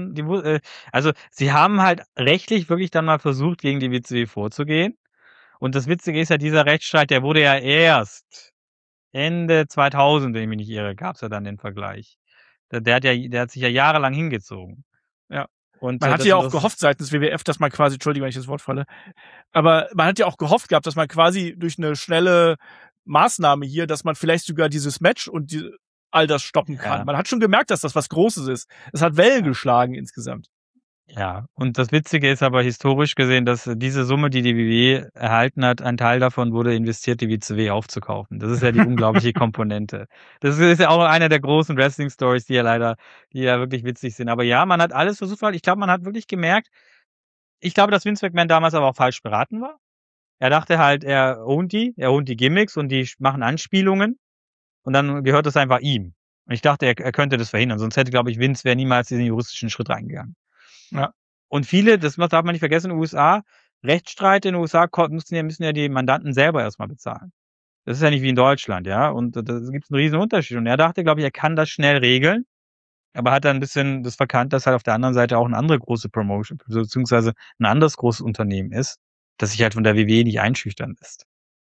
also sie haben halt rechtlich wirklich dann mal versucht, gegen die WCW vorzugehen. Und das Witzige ist ja, dieser Rechtsstreit, der wurde ja erst Ende 2000, wenn ich mich nicht irre, gab's ja dann den Vergleich. Der hat sich ja jahrelang hingezogen. Ja. Und man hat ja auch gehofft seitens WWF, dass man quasi, Entschuldigung, wenn ich das Wort falle, aber man hat ja auch gehofft gehabt, dass man quasi durch eine schnelle Maßnahme hier, dass man vielleicht sogar dieses Match und all das stoppen kann. Ja. Man hat schon gemerkt, dass das was Großes ist. Es hat Wellen geschlagen insgesamt. Ja, und das Witzige ist aber historisch gesehen, dass diese Summe, die die WWE erhalten hat, ein Teil davon wurde investiert, die WCW aufzukaufen. Das ist ja die unglaubliche Komponente. Das ist ja auch einer der großen Wrestling-Stories, die ja wirklich witzig sind. Aber ja, man hat alles versucht, weil ich glaube, man hat wirklich gemerkt, ich glaube, dass Vince McMahon damals aber auch falsch beraten war. Er dachte halt, er ownt die Gimmicks und die machen Anspielungen und dann gehört das einfach ihm. Und ich dachte, er könnte das verhindern, sonst hätte, glaube ich, Vince wäre niemals diesen juristischen Schritt reingegangen. Ja. Und viele, das darf man nicht vergessen, in den USA, Rechtsstreit in den USA müssen ja die Mandanten selber erstmal bezahlen. Das ist ja nicht wie in Deutschland, ja. Und da gibt es einen riesen Unterschied. Und er dachte, glaube ich, er kann das schnell regeln, aber hat dann ein bisschen das verkannt, dass halt auf der anderen Seite auch eine andere große Promotion, beziehungsweise ein anderes großes Unternehmen ist, das sich halt von der WWE nicht einschüchtern lässt.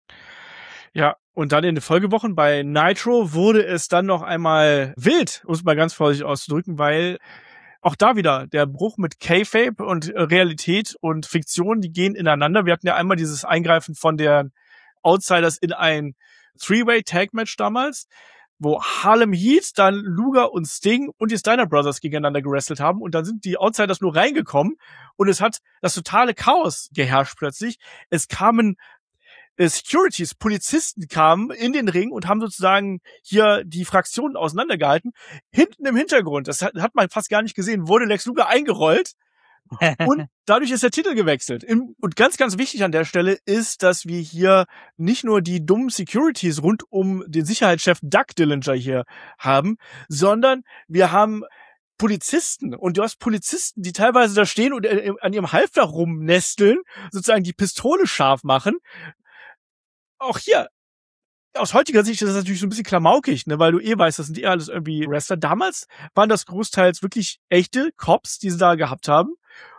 Ja, und dann in den Folgewochen bei Nitro wurde es dann noch einmal wild, um es mal ganz vorsichtig auszudrücken, weil auch da wieder der Bruch mit Kayfabe und Realität und Fiktion, die gehen ineinander. Wir hatten ja einmal dieses Eingreifen von der Outsiders in ein Three-Way-Tag-Match damals, wo Harlem Heat, dann Luger und Sting und die Steiner Brothers gegeneinander gewrestelt haben und dann sind die Outsiders nur reingekommen und es hat das totale Chaos geherrscht plötzlich. Es kamen Securities, Polizisten kamen in den Ring und haben sozusagen hier die Fraktionen auseinandergehalten. Hinten im Hintergrund, das hat man fast gar nicht gesehen, wurde Lex Luger eingerollt und dadurch ist der Titel gewechselt. Und ganz, ganz wichtig an der Stelle ist, dass wir hier nicht nur die dummen Securities rund um den Sicherheitschef Doug Dillinger hier haben, sondern wir haben Polizisten und du hast Polizisten, die teilweise da stehen und an ihrem Halfter rumnesteln, sozusagen die Pistole scharf machen. Auch hier aus heutiger Sicht ist das natürlich so ein bisschen klamaukig, ne, weil du weißt, das sind alles irgendwie Wrestler. Damals waren das großteils wirklich echte Cops, die sie da gehabt haben.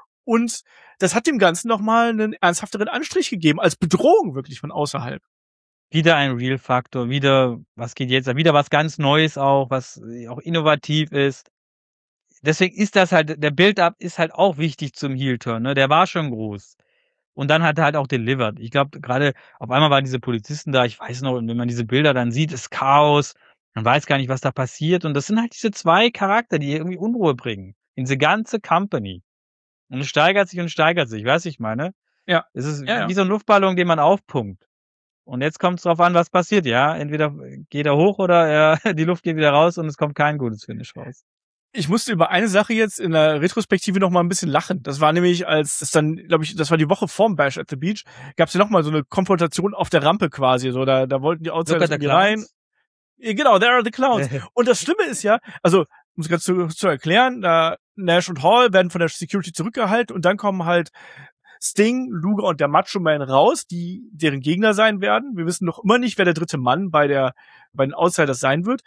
Und das hat dem Ganzen nochmal einen ernsthafteren Anstrich gegeben, als Bedrohung wirklich von außerhalb. Wieder ein Real-Faktor, wieder, was geht jetzt, wieder was ganz Neues auch, was auch innovativ ist. Deswegen ist das halt, der Build-Up ist halt auch wichtig zum Heel-Turn, ne? Der war schon groß. Und dann hat er halt auch delivered. Ich glaube, gerade auf einmal waren diese Polizisten da, ich weiß noch, und wenn man diese Bilder dann sieht, ist Chaos, man weiß gar nicht, was da passiert. Und das sind halt diese zwei Charakter, die irgendwie Unruhe bringen. In diese ganze Company. Und es steigert sich, weißt du, ich meine? Ja. Es ist Ja. wie so ein Luftballon, den man aufpumpt. Und jetzt kommt es drauf an, was passiert, ja. Entweder geht er hoch oder die Luft geht wieder raus und es kommt kein gutes Finish raus. Ich musste über eine Sache jetzt in der Retrospektive noch mal ein bisschen lachen. Das war nämlich, als es dann, glaube ich, das war die Woche vorm Bash at the Beach, gab es ja noch mal so eine Konfrontation auf der Rampe quasi. So, da wollten die Outsiders irgendwie rein. Ja, genau, there are the clowns. Und das Schlimme ist ja, also, um es ganz zu erklären, Nash und Hall werden von der Security zurückgehalten und dann kommen halt Sting, Luger und der Macho Man raus, die deren Gegner sein werden. Wir wissen noch immer nicht, wer der dritte Mann bei den Outsiders sein wird.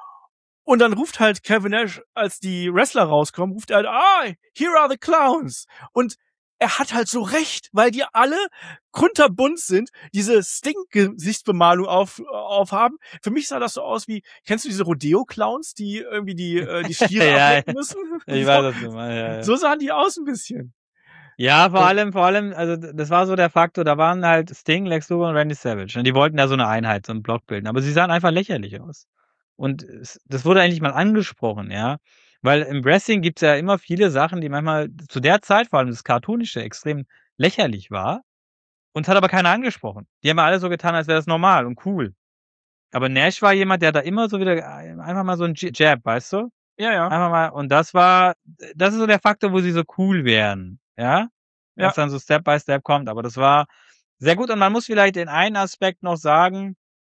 Und dann ruft halt Kevin Nash, als die Wrestler rauskommen, ruft er halt, here are the clowns. Und er hat halt so recht, weil die alle kunterbunt sind, diese Sting-Gesichtsbemalung aufhaben. Für mich sah das so aus wie, kennst du diese Rodeo-Clowns, die irgendwie die Stiere Ja, ablecken müssen? Ich weiß, was du meinst, ja. So sahen die aus ein bisschen. Ja, vor allem, also das war so der Faktor, da waren halt Sting, Lex Luger und Randy Savage. Und die wollten da so eine Einheit, so einen Block bilden. Aber sie sahen einfach lächerlich aus. Und das wurde eigentlich mal angesprochen, ja. Weil im Wrestling gibt's ja immer viele Sachen, die manchmal zu der Zeit, vor allem das Cartoonische, extrem lächerlich war. Und hat aber keiner angesprochen. Die haben ja alle so getan, als wäre das normal und cool. Aber Nash war jemand, der da immer so wieder einfach mal so ein Jab, weißt du? Ja. Einfach mal, und das ist so der Faktor, wo sie so cool werden, ja? Was dann so Step by Step kommt. Aber das war sehr gut. Und man muss vielleicht in einen Aspekt noch sagen,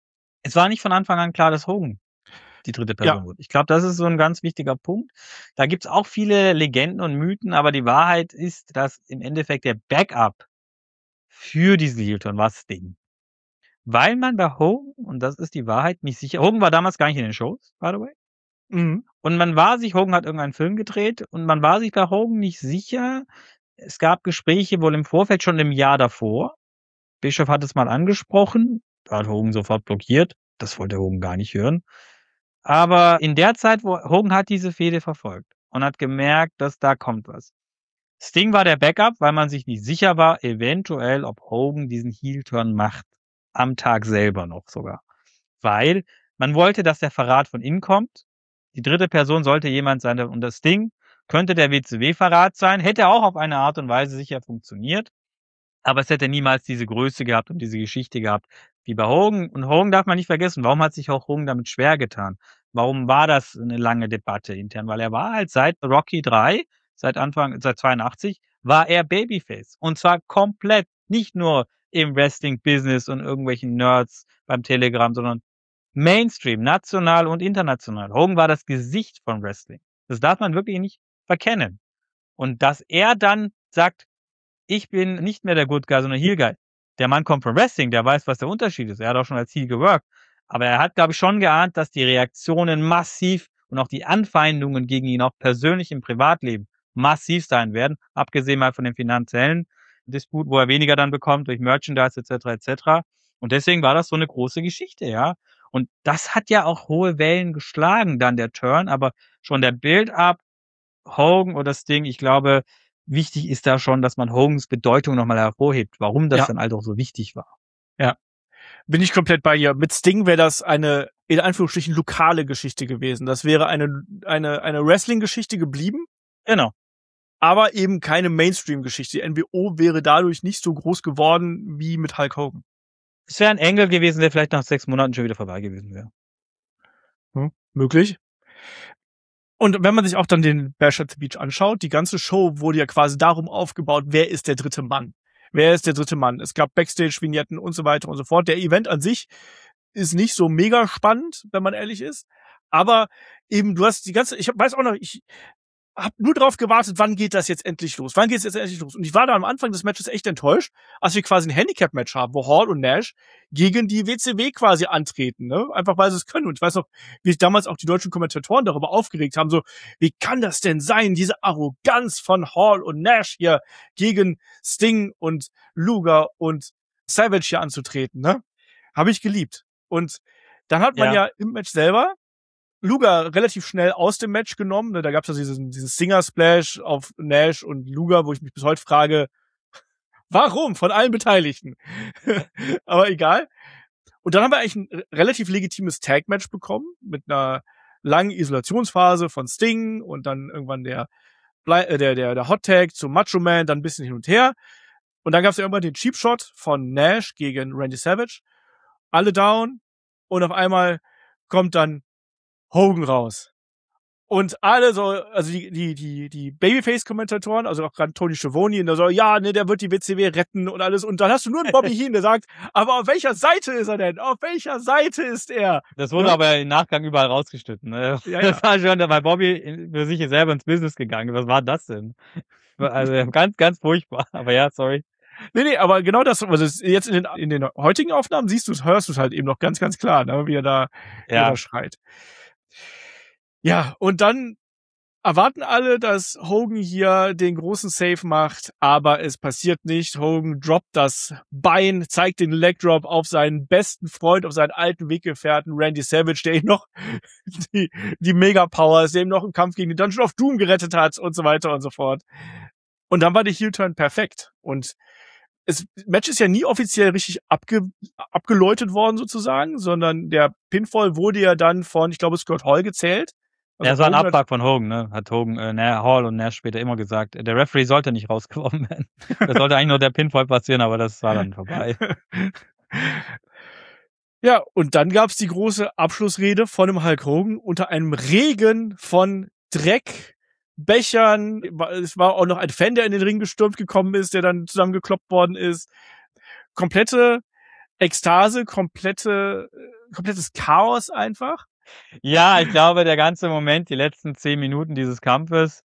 es war nicht von Anfang an klar, dass Hogan die dritte Person wird. Ich glaube, das ist so ein ganz wichtiger Punkt. Da gibt's auch viele Legenden und Mythen, aber die Wahrheit ist, dass im Endeffekt der Backup für diesen Heel-Turn war Sting. Weil man bei Hogan, und das ist die Wahrheit, nicht sicher, Hogan war damals gar nicht in den Shows, by the way. Mhm. Und Hogan hat irgendeinen Film gedreht und man war sich bei Hogan nicht sicher. Es gab Gespräche wohl im Vorfeld, schon im Jahr davor. Bischof hat es mal angesprochen, da hat Hogan sofort blockiert. Das wollte Hogan gar nicht hören. Aber in der Zeit, wo Hogan hat diese Fehde verfolgt und hat gemerkt, dass da kommt was. Sting war der Backup, weil man sich nicht sicher war, eventuell, ob Hogan diesen Heel-Turn macht. Am Tag selber noch sogar. Weil man wollte, dass der Verrat von innen kommt. Die dritte Person sollte jemand sein, und das Sting könnte der WCW-Verrat sein, hätte auch auf eine Art und Weise sicher funktioniert. Aber es hätte niemals diese Größe gehabt und diese Geschichte gehabt wie bei Hogan. Und Hogan darf man nicht vergessen. Warum hat sich auch Hogan damit schwer getan? Warum war das eine lange Debatte intern? Weil er war halt seit Rocky 3, seit 82, war er Babyface. Und zwar komplett. Nicht nur im Wrestling-Business und irgendwelchen Nerds beim Telegram, sondern Mainstream, national und international. Hogan war das Gesicht von Wrestling. Das darf man wirklich nicht verkennen. Und dass er dann sagt, ich bin nicht mehr der Good Guy, sondern Heel Guy. Der Mann kommt von Wrestling, der weiß, was der Unterschied ist. Er hat auch schon als Heel geworkt. Aber er hat, glaube ich, schon geahnt, dass die Reaktionen massiv und auch die Anfeindungen gegen ihn auch persönlich im Privatleben massiv sein werden. Abgesehen mal von den finanziellen Disput, wo er weniger dann bekommt durch Merchandise etc. Und deswegen war das so eine große Geschichte, ja. Und das hat ja auch hohe Wellen geschlagen, dann der Turn. Aber schon der Build-up, Hogan oder Sting, ich glaube, wichtig ist da schon, dass man Hogans Bedeutung nochmal hervorhebt, warum das dann halt auch so wichtig war. Ja, bin ich komplett bei dir. Mit Sting wäre das eine, in Anführungsstrichen, lokale Geschichte gewesen. Das wäre eine Wrestling-Geschichte geblieben. Genau. Aber eben keine Mainstream-Geschichte. Die NWO wäre dadurch nicht so groß geworden wie mit Hulk Hogan. Es wäre ein Engel gewesen, der vielleicht nach 6 Monaten schon wieder vorbei gewesen wäre. Möglich. Und wenn man sich auch dann den Bash at the Beach anschaut, die ganze Show wurde ja quasi darum aufgebaut, wer ist der dritte Mann? Wer ist der dritte Mann? Es gab Backstage-Vignetten und so weiter und so fort. Der Event an sich ist nicht so mega spannend, wenn man ehrlich ist. Aber eben, du hast die ganze, ich weiß auch noch, hab nur drauf gewartet, wann geht das jetzt endlich los? Wann geht's jetzt endlich los? Und ich war da am Anfang des Matches echt enttäuscht, als wir quasi ein Handicap-Match haben, wo Hall und Nash gegen die WCW quasi antreten, ne? Einfach weil sie es können. Und ich weiß noch, wie sich damals auch die deutschen Kommentatoren darüber aufgeregt haben, so, wie kann das denn sein, diese Arroganz von Hall und Nash hier gegen Sting und Luger und Savage hier anzutreten, ne? Habe ich geliebt. Und dann hat man ja im Match selber Luger relativ schnell aus dem Match genommen. Ne? Da gab es ja diesen Singer-Splash auf Nash und Luger, wo ich mich bis heute frage, warum? Von allen Beteiligten. Aber egal. Und dann haben wir eigentlich ein relativ legitimes Tag-Match bekommen mit einer langen Isolationsphase von Sting und dann irgendwann der Hot-Tag zum Macho Man, dann ein bisschen hin und her. Und dann gab es ja irgendwann den Cheap-Shot von Nash gegen Randy Savage. Alle down. Und auf einmal kommt dann Hogan raus. Und alle so, also die Babyface-Kommentatoren, also auch gerade Tony Schiavone, und der so, ja, ne, der wird die WCW retten und alles. Und dann hast du nur einen Bobby Heenan, der sagt, aber auf welcher Seite ist er denn? Auf welcher Seite ist er? Das wurde aber im Nachgang überall rausgeschnitten. Ne? Ja, das war schon, weil Bobby für sich selber ins Business gegangen. Was war das denn? Also ganz, ganz furchtbar. Aber ja, sorry. Nee, aber genau das, also jetzt in den heutigen Aufnahmen hörst du es halt eben noch ganz, ganz klar, ne, wie er da schreit. Ja, und dann erwarten alle, dass Hogan hier den großen Save macht, aber es passiert nicht. Hogan droppt das Bein, zeigt den Leg Drop auf seinen besten Freund, auf seinen alten Weggefährten Randy Savage, der ihm noch die Mega Power ist, der ihm noch im Kampf gegen die Dungeon of Doom gerettet hat und so weiter und so fort. Und dann war der Heel-Turn perfekt. Und das Match ist ja nie offiziell richtig abgeläutet worden sozusagen, sondern der Pinfall wurde ja dann von, ich glaube, Scott Hall gezählt. Also ja, es war ein Abfuck von Hogan, ne? Hat Hogan, Hall und Nash später immer gesagt. Der Referee sollte nicht rausgeworfen werden. Da sollte eigentlich nur der Pinfall passieren, aber das war dann vorbei. Ja, und dann gab's die große Abschlussrede von dem Hulk Hogan unter einem Regen von Dreck, Bechern. Es war auch noch ein Fan, der in den Ring gestürmt gekommen ist, der dann zusammengekloppt worden ist. Komplette Ekstase, komplettes Chaos einfach. Ja, ich glaube, der ganze Moment, die letzten 10 Minuten dieses Kampfes,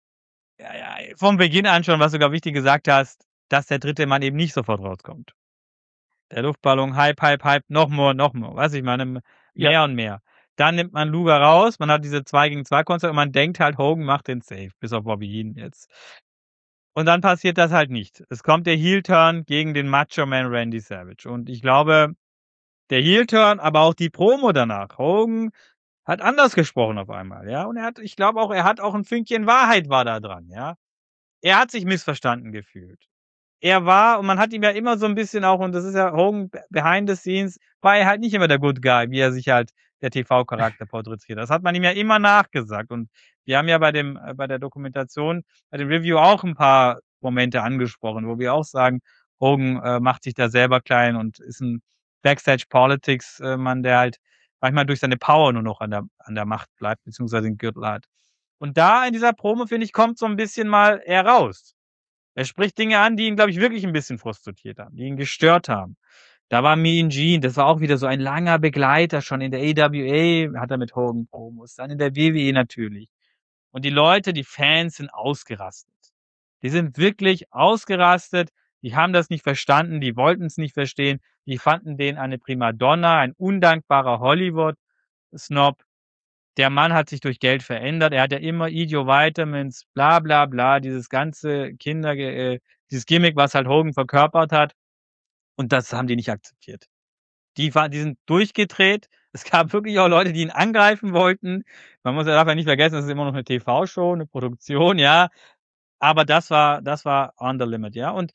vom Beginn an schon, was du sogar wichtig gesagt hast, dass der dritte Mann eben nicht sofort rauskommt. Der Luftballon, Hype, noch more. Was ich meine, mehr und mehr. Dann nimmt man Luger raus, man hat diese 2-gegen-2-Konstellation und man denkt halt, Hogan macht den Save, bis auf Bobby Heenan jetzt. Und dann passiert das halt nicht. Es kommt der Heel-Turn gegen den Macho Man Randy Savage. Und ich glaube, der Heel-Turn, aber auch die Promo danach. Hogan hat anders gesprochen auf einmal, ja. Und ich glaube auch, er hat auch ein Fünkchen Wahrheit war da dran, ja. Er hat sich missverstanden gefühlt. Und man hat ihm ja immer so ein bisschen auch, und das ist ja Hogan behind the scenes, war er halt nicht immer der Good Guy, wie er sich halt der TV-Charakter porträtiert. Das hat man ihm ja immer nachgesagt. Und wir haben ja bei der Dokumentation, bei dem Review auch ein paar Momente angesprochen, wo wir auch sagen, Hogan macht sich da selber klein und ist ein Backstage-Politics-Mann, der halt manchmal durch seine Power nur noch an der Macht bleibt, beziehungsweise den Gürtel hat. Und da in dieser Promo, finde ich, kommt so ein bisschen mal er raus. Er spricht Dinge an, die ihn, glaube ich, wirklich ein bisschen frustriert haben, die ihn gestört haben. Da war Mean Gene, das war auch wieder so ein langer Begleiter, schon in der AWA hat er mit Hogan Promos, dann in der WWE natürlich. Und die Leute, die Fans sind ausgerastet. Die sind wirklich ausgerastet, die haben das nicht verstanden, die wollten es nicht verstehen, die fanden den eine Primadonna, ein undankbarer Hollywood-Snob. Der Mann hat sich durch Geld verändert. Er hat ja immer Idio Vitamins, bla bla bla, dieses ganze dieses Gimmick, was halt Hogan verkörpert hat. Und das haben die nicht akzeptiert. Die sind durchgedreht. Es gab wirklich auch Leute, die ihn angreifen wollten. Darf ja nicht vergessen, das ist immer noch eine TV-Show, eine Produktion, ja. Aber das war on the limit, ja. Und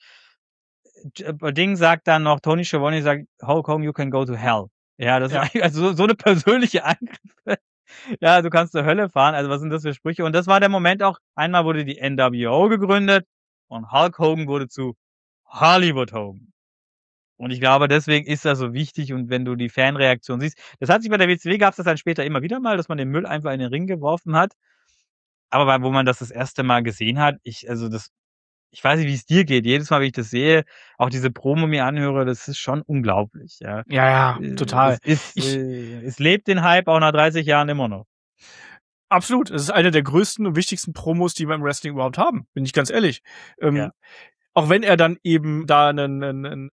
Ding sagt dann noch, Tony Schiavone sagt, Hulk Hogan, you can go to hell. Ja, das ist also so eine persönliche Angriffe. Ja, du kannst zur Hölle fahren. Also was sind das für Sprüche? Und das war der Moment auch. Einmal wurde die NWO gegründet und Hulk Hogan wurde zu Hollywood Hogan. Und ich glaube, deswegen ist das so wichtig. Und wenn du die Fanreaktion siehst, das hat sich bei der WCW, gab es das dann später immer wieder mal, dass man den Müll einfach in den Ring geworfen hat. Aber wo man das erste Mal gesehen hat, ich weiß nicht, wie es dir geht. Jedes Mal, wenn ich das sehe, auch diese Promo mir anhöre, das ist schon unglaublich. Ja, ja, total. Es lebt den Hype auch nach 30 Jahren immer noch. Absolut. Es ist eine der größten und wichtigsten Promos, die wir im Wrestling überhaupt haben, bin ich ganz ehrlich. Ja. Auch wenn er dann eben da einen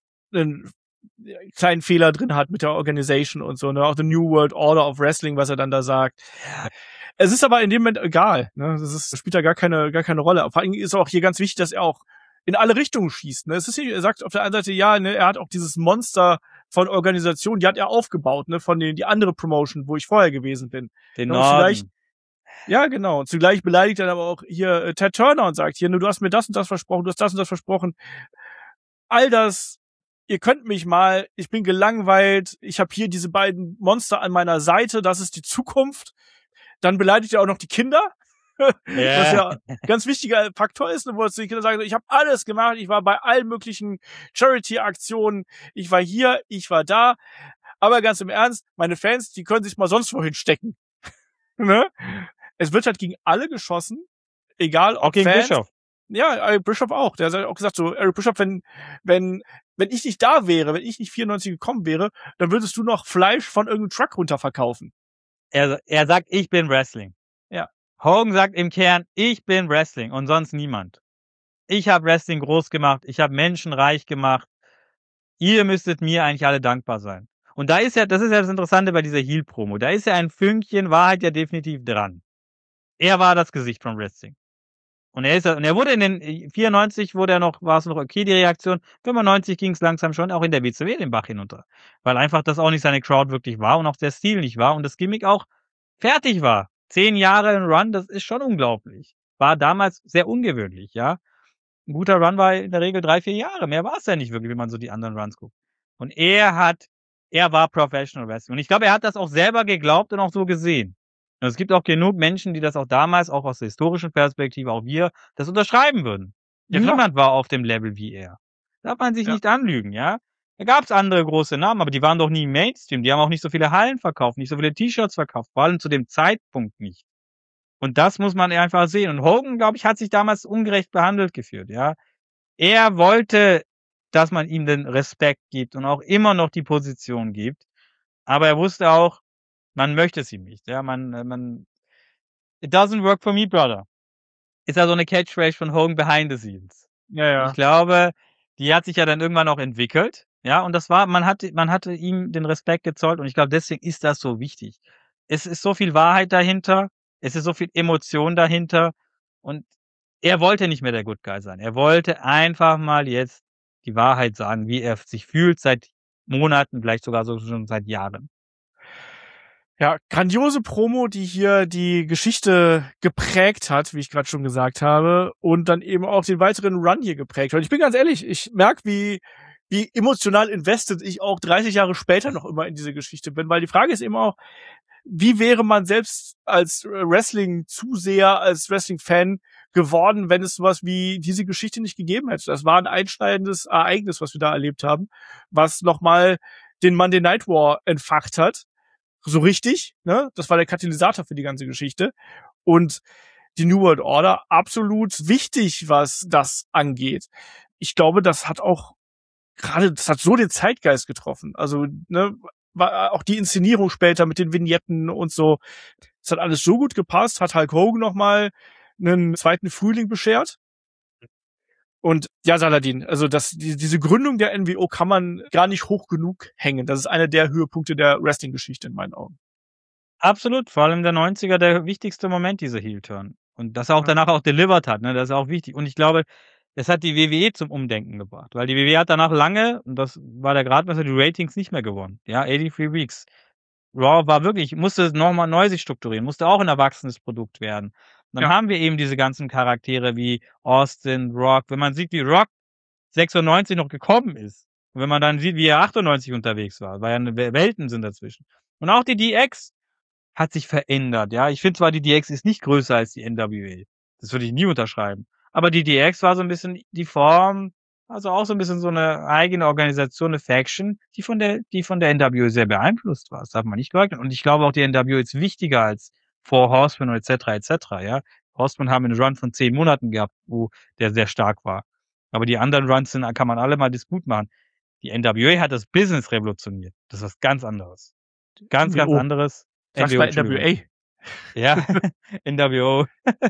kleinen Fehler drin hat mit der Organisation und so, ne, auch the New World Order of Wrestling, was er dann da sagt. Es ist aber in dem Moment egal, ne, das spielt da gar keine Rolle. Vor allem ist auch hier ganz wichtig, dass er auch in alle Richtungen schießt, ne. Es ist hier, er sagt auf der einen Seite, ja, ne, er hat auch dieses Monster von Organisationen, die hat er aufgebaut, ne, von die andere Promotion, wo ich vorher gewesen bin. Den Und Norden. ja, genau. Und zugleich beleidigt er aber auch hier Ted Turner und sagt, hier, du hast mir das und das versprochen, du hast das und das versprochen. All das, ihr könnt mich mal, ich bin gelangweilt, ich habe hier diese beiden Monster an meiner Seite, das ist die Zukunft. Dann beleidigt er auch noch die Kinder, was ja ein ganz wichtiger Faktor ist, wo die Kinder sagen, ich habe alles gemacht, ich war bei allen möglichen Charity-Aktionen, ich war hier, ich war da, aber ganz im Ernst, meine Fans, die können sich mal sonst wohin stecken. Ne? Es wird halt gegen alle geschossen, egal ob Auch gegen Fans. Bischof. Ja, Eric Bischoff auch. Der hat auch gesagt, so, Eric Bischoff, wenn ich nicht da wäre, wenn ich nicht 94 gekommen wäre, dann würdest du noch Fleisch von irgendeinem Truck runterverkaufen. Er sagt, ich bin Wrestling. Ja. Hogan sagt im Kern, ich bin Wrestling und sonst niemand. Ich habe Wrestling groß gemacht, ich habe Menschen reich gemacht. Ihr müsstet mir eigentlich alle dankbar sein. Und das ist ja das Interessante bei dieser Heel-Promo. Da ist ja ein Fünkchen Wahrheit ja definitiv dran. Er war das Gesicht von Wrestling. Und er wurde in den 94 war es noch okay, die Reaktion. 95 ging es langsam schon auch in der WCW den Bach hinunter. Weil einfach das auch nicht seine Crowd wirklich war und auch der Stil nicht war und das Gimmick auch fertig war. 10 Jahre in Run, das ist schon unglaublich. War damals sehr ungewöhnlich, ja. Ein guter Run war in der Regel 3, 4 Jahre. Mehr war es ja nicht wirklich, wenn man so die anderen Runs guckt. Und er war Professional Wrestling. Und ich glaube, er hat das auch selber geglaubt und auch so gesehen. Und es gibt auch genug Menschen, die das auch damals, auch aus der historischen Perspektive, auch wir, das unterschreiben würden. Ja, klar. Niemand war auf dem Level wie er. Darf man sich nicht anlügen, ja? Da gab's andere große Namen, aber die waren doch nie im Mainstream. Die haben auch nicht so viele Hallen verkauft, nicht so viele T-Shirts verkauft, vor allem zu dem Zeitpunkt nicht. Und das muss man einfach sehen. Und Hogan, glaube ich, hat sich damals ungerecht behandelt gefühlt, ja. Er wollte, dass man ihm den Respekt gibt und auch immer noch die Position gibt. Aber er wusste auch, man möchte es ihm nicht, ja. It doesn't work for me, brother. Ist ja so eine Catchphrase von Hogan behind the scenes. Ja. Ich glaube, die hat sich ja dann irgendwann auch entwickelt, ja. Und man hatte ihm den Respekt gezollt und ich glaube, deswegen ist das so wichtig. Es ist so viel Wahrheit dahinter. Es ist so viel Emotion dahinter und er wollte nicht mehr der Good Guy sein. Er wollte einfach mal jetzt die Wahrheit sagen, wie er sich fühlt seit Monaten, vielleicht sogar so schon seit Jahren. Ja, grandiose Promo, die hier die Geschichte geprägt hat, wie ich gerade schon gesagt habe, und dann eben auch den weiteren Run hier geprägt hat. Ich bin ganz ehrlich, ich merke, wie emotional invested ich auch 30 Jahre später noch immer in diese Geschichte bin, weil die Frage ist eben auch, wie wäre man selbst als Wrestling-Zuseher, als Wrestling-Fan geworden, wenn es sowas wie diese Geschichte nicht gegeben hätte? Das war ein einschneidendes Ereignis, was wir da erlebt haben, was nochmal den Monday Night War entfacht hat. So richtig, ne? Das war der Katalysator für die ganze Geschichte. Und die New World Order absolut wichtig, was das angeht. Ich glaube, das hat so den Zeitgeist getroffen. Also, ne, war auch die Inszenierung später mit den Vignetten und so. Das hat alles so gut gepasst, hat Hulk Hogan nochmal einen zweiten Frühling beschert. Und ja, Saladin, also diese Gründung der NWO kann man gar nicht hoch genug hängen. Das ist einer der Höhepunkte der Wrestling-Geschichte in meinen Augen. Absolut, vor allem der 90er, der wichtigste Moment, dieser Heel-Turn. Und dass er auch danach auch delivered hat, ne, das ist auch wichtig. Und ich glaube, das hat die WWE zum Umdenken gebracht, weil die WWE hat danach lange, und das war der Gradmesser, die Ratings nicht mehr gewonnen. Ja, 83 Weeks. Raw musste nochmal neu sich strukturieren, musste auch ein erwachsenes Produkt werden. Und dann haben wir eben diese ganzen Charaktere wie Austin, Rock. Wenn man sieht, wie Rock 96 noch gekommen ist, und wenn man dann sieht, wie er 98 unterwegs war, weil ja Welten sind dazwischen. Und auch die DX hat sich verändert, ja. Ich finde zwar, die DX ist nicht größer als die NWA. Das würde ich nie unterschreiben. Aber die DX war so ein bisschen die Form, also auch so ein bisschen so eine eigene Organisation, eine Faction, die von der NWO sehr beeinflusst war. Das darf man nicht leugnen. Und ich glaube auch, die NWO ist wichtiger als Four Horsemen etc., ja. Horsemen haben einen Run von 10 Monaten gehabt, wo der sehr stark war. Aber die anderen Runs kann man alle mal gut machen. Die NWA hat das Business revolutioniert. Das ist was ganz anderes. Ganz anderes. Sagst bei NWA? Ja, NWO.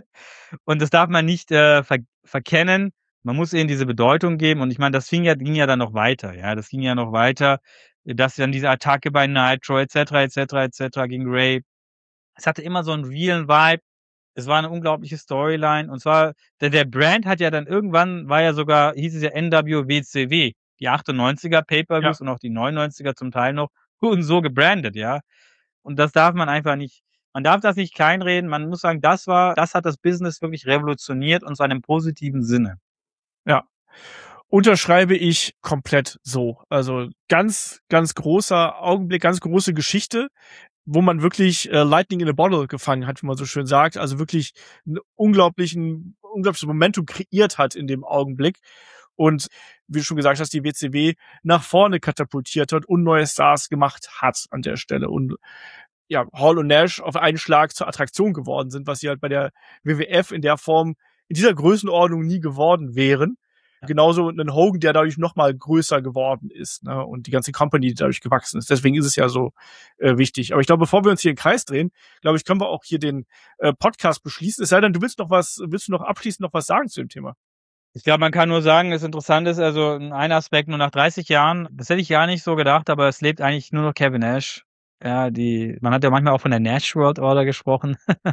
Und das darf man nicht verkennen. Man muss ihnen diese Bedeutung geben. Und ich meine, ging ja dann noch weiter. Ja, das ging ja noch weiter, dass dann diese Attacke bei Nitro etc. gegen Ray. Es hatte immer so einen realen Vibe. Es war eine unglaubliche Storyline. Und zwar, der Brand hat ja dann irgendwann, hieß es ja NWWCW. Die 98er Pay-Per-Views und auch die 99er zum Teil noch, wurden so gebrandet, ja. Und das darf man einfach nicht, man darf das nicht kleinreden. Man muss sagen, das hat das Business wirklich revolutioniert und zwar in einem positiven Sinne. Ja. Unterschreibe ich komplett so. Also ganz, ganz großer Augenblick, ganz große Geschichte, wo man wirklich Lightning in a Bottle gefangen hat, wie man so schön sagt. Also wirklich ein unglaubliches Momentum kreiert hat in dem Augenblick. Und wie du schon gesagt hast, die WCW nach vorne katapultiert hat und neue Stars gemacht hat an der Stelle. Und ja, Hall und Nash auf einen Schlag zur Attraktion geworden sind, was sie halt bei der WWF in der Form, in dieser Größenordnung nie geworden wären. Ja. Genauso ein Hogan, der dadurch noch mal größer geworden ist, ne? Und die ganze Company, die dadurch gewachsen ist. Deswegen ist es ja so wichtig. Aber ich glaube, bevor wir uns hier im Kreis drehen, glaube ich, können wir auch hier den Podcast beschließen. Es sei denn, willst du noch abschließend noch was sagen zu dem Thema? Ich glaube, man kann nur sagen, das Interessante ist, also ein Aspekt, nur nach 30 Jahren, das hätte ich gar nicht so gedacht, aber es lebt eigentlich nur noch Kevin Nash. Ja, man hat ja manchmal auch von der Nash World Order gesprochen,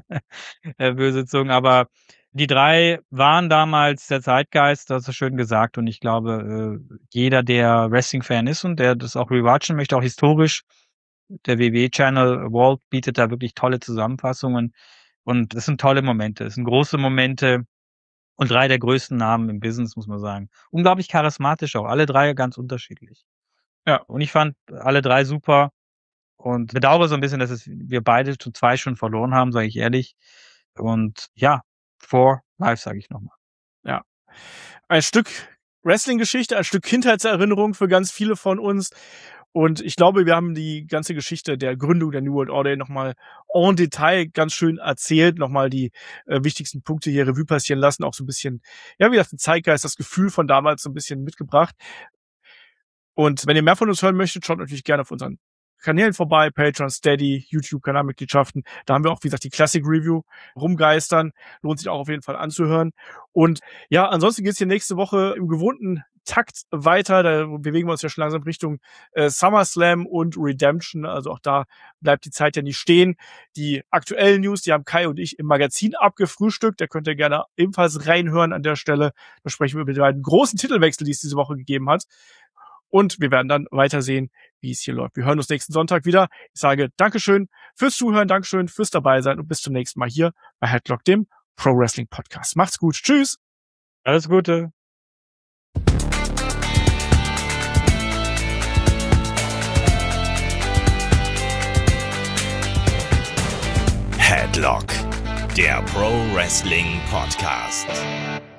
böse Zungen, aber die drei waren damals der Zeitgeist, das ist schön gesagt, und ich glaube, jeder, der Wrestling-Fan ist und der das auch rewatchen möchte, auch historisch, der WWE-Channel Walt bietet da wirklich tolle Zusammenfassungen und es sind tolle Momente, es sind große Momente und drei der größten Namen im Business, muss man sagen. Unglaublich charismatisch auch, alle drei ganz unterschiedlich. Ja, und ich fand alle drei super. Und bedauere so ein bisschen, dass wir beide zu 2 schon verloren haben, sage ich ehrlich. Und ja, for life, sage ich nochmal. Ja, ein Stück Wrestling-Geschichte, ein Stück Kindheitserinnerung für ganz viele von uns. Und ich glaube, wir haben die ganze Geschichte der Gründung der New World Order nochmal en Detail ganz schön erzählt, nochmal die wichtigsten Punkte hier Revue passieren lassen, auch so ein bisschen, ja, wie gesagt, den Zeitgeist, das Gefühl von damals so ein bisschen mitgebracht. Und wenn ihr mehr von uns hören möchtet, schaut natürlich gerne auf unseren Kanälen vorbei, Patreon, Steady, YouTube-Kanalmitgliedschaften. Da haben wir auch, wie gesagt, die Classic Review rumgeistern. Lohnt sich auch auf jeden Fall anzuhören. Und ja, ansonsten geht's hier nächste Woche im gewohnten Takt weiter. Da bewegen wir uns ja schon langsam Richtung SummerSlam und Redemption. Also auch da bleibt die Zeit ja nicht stehen. Die aktuellen News, die haben Kai und ich im Magazin abgefrühstückt. Da könnt ihr gerne ebenfalls reinhören an der Stelle. Da sprechen wir über die beiden großen Titelwechsel, die es diese Woche gegeben hat. Und wir werden dann weitersehen, wie es hier läuft. Wir hören uns nächsten Sonntag wieder. Ich sage Dankeschön fürs Zuhören, Dankeschön fürs Dabeisein und bis zum nächsten Mal hier bei Headlock, dem Pro Wrestling Podcast. Macht's gut. Tschüss. Alles Gute. Headlock, der Pro Wrestling Podcast.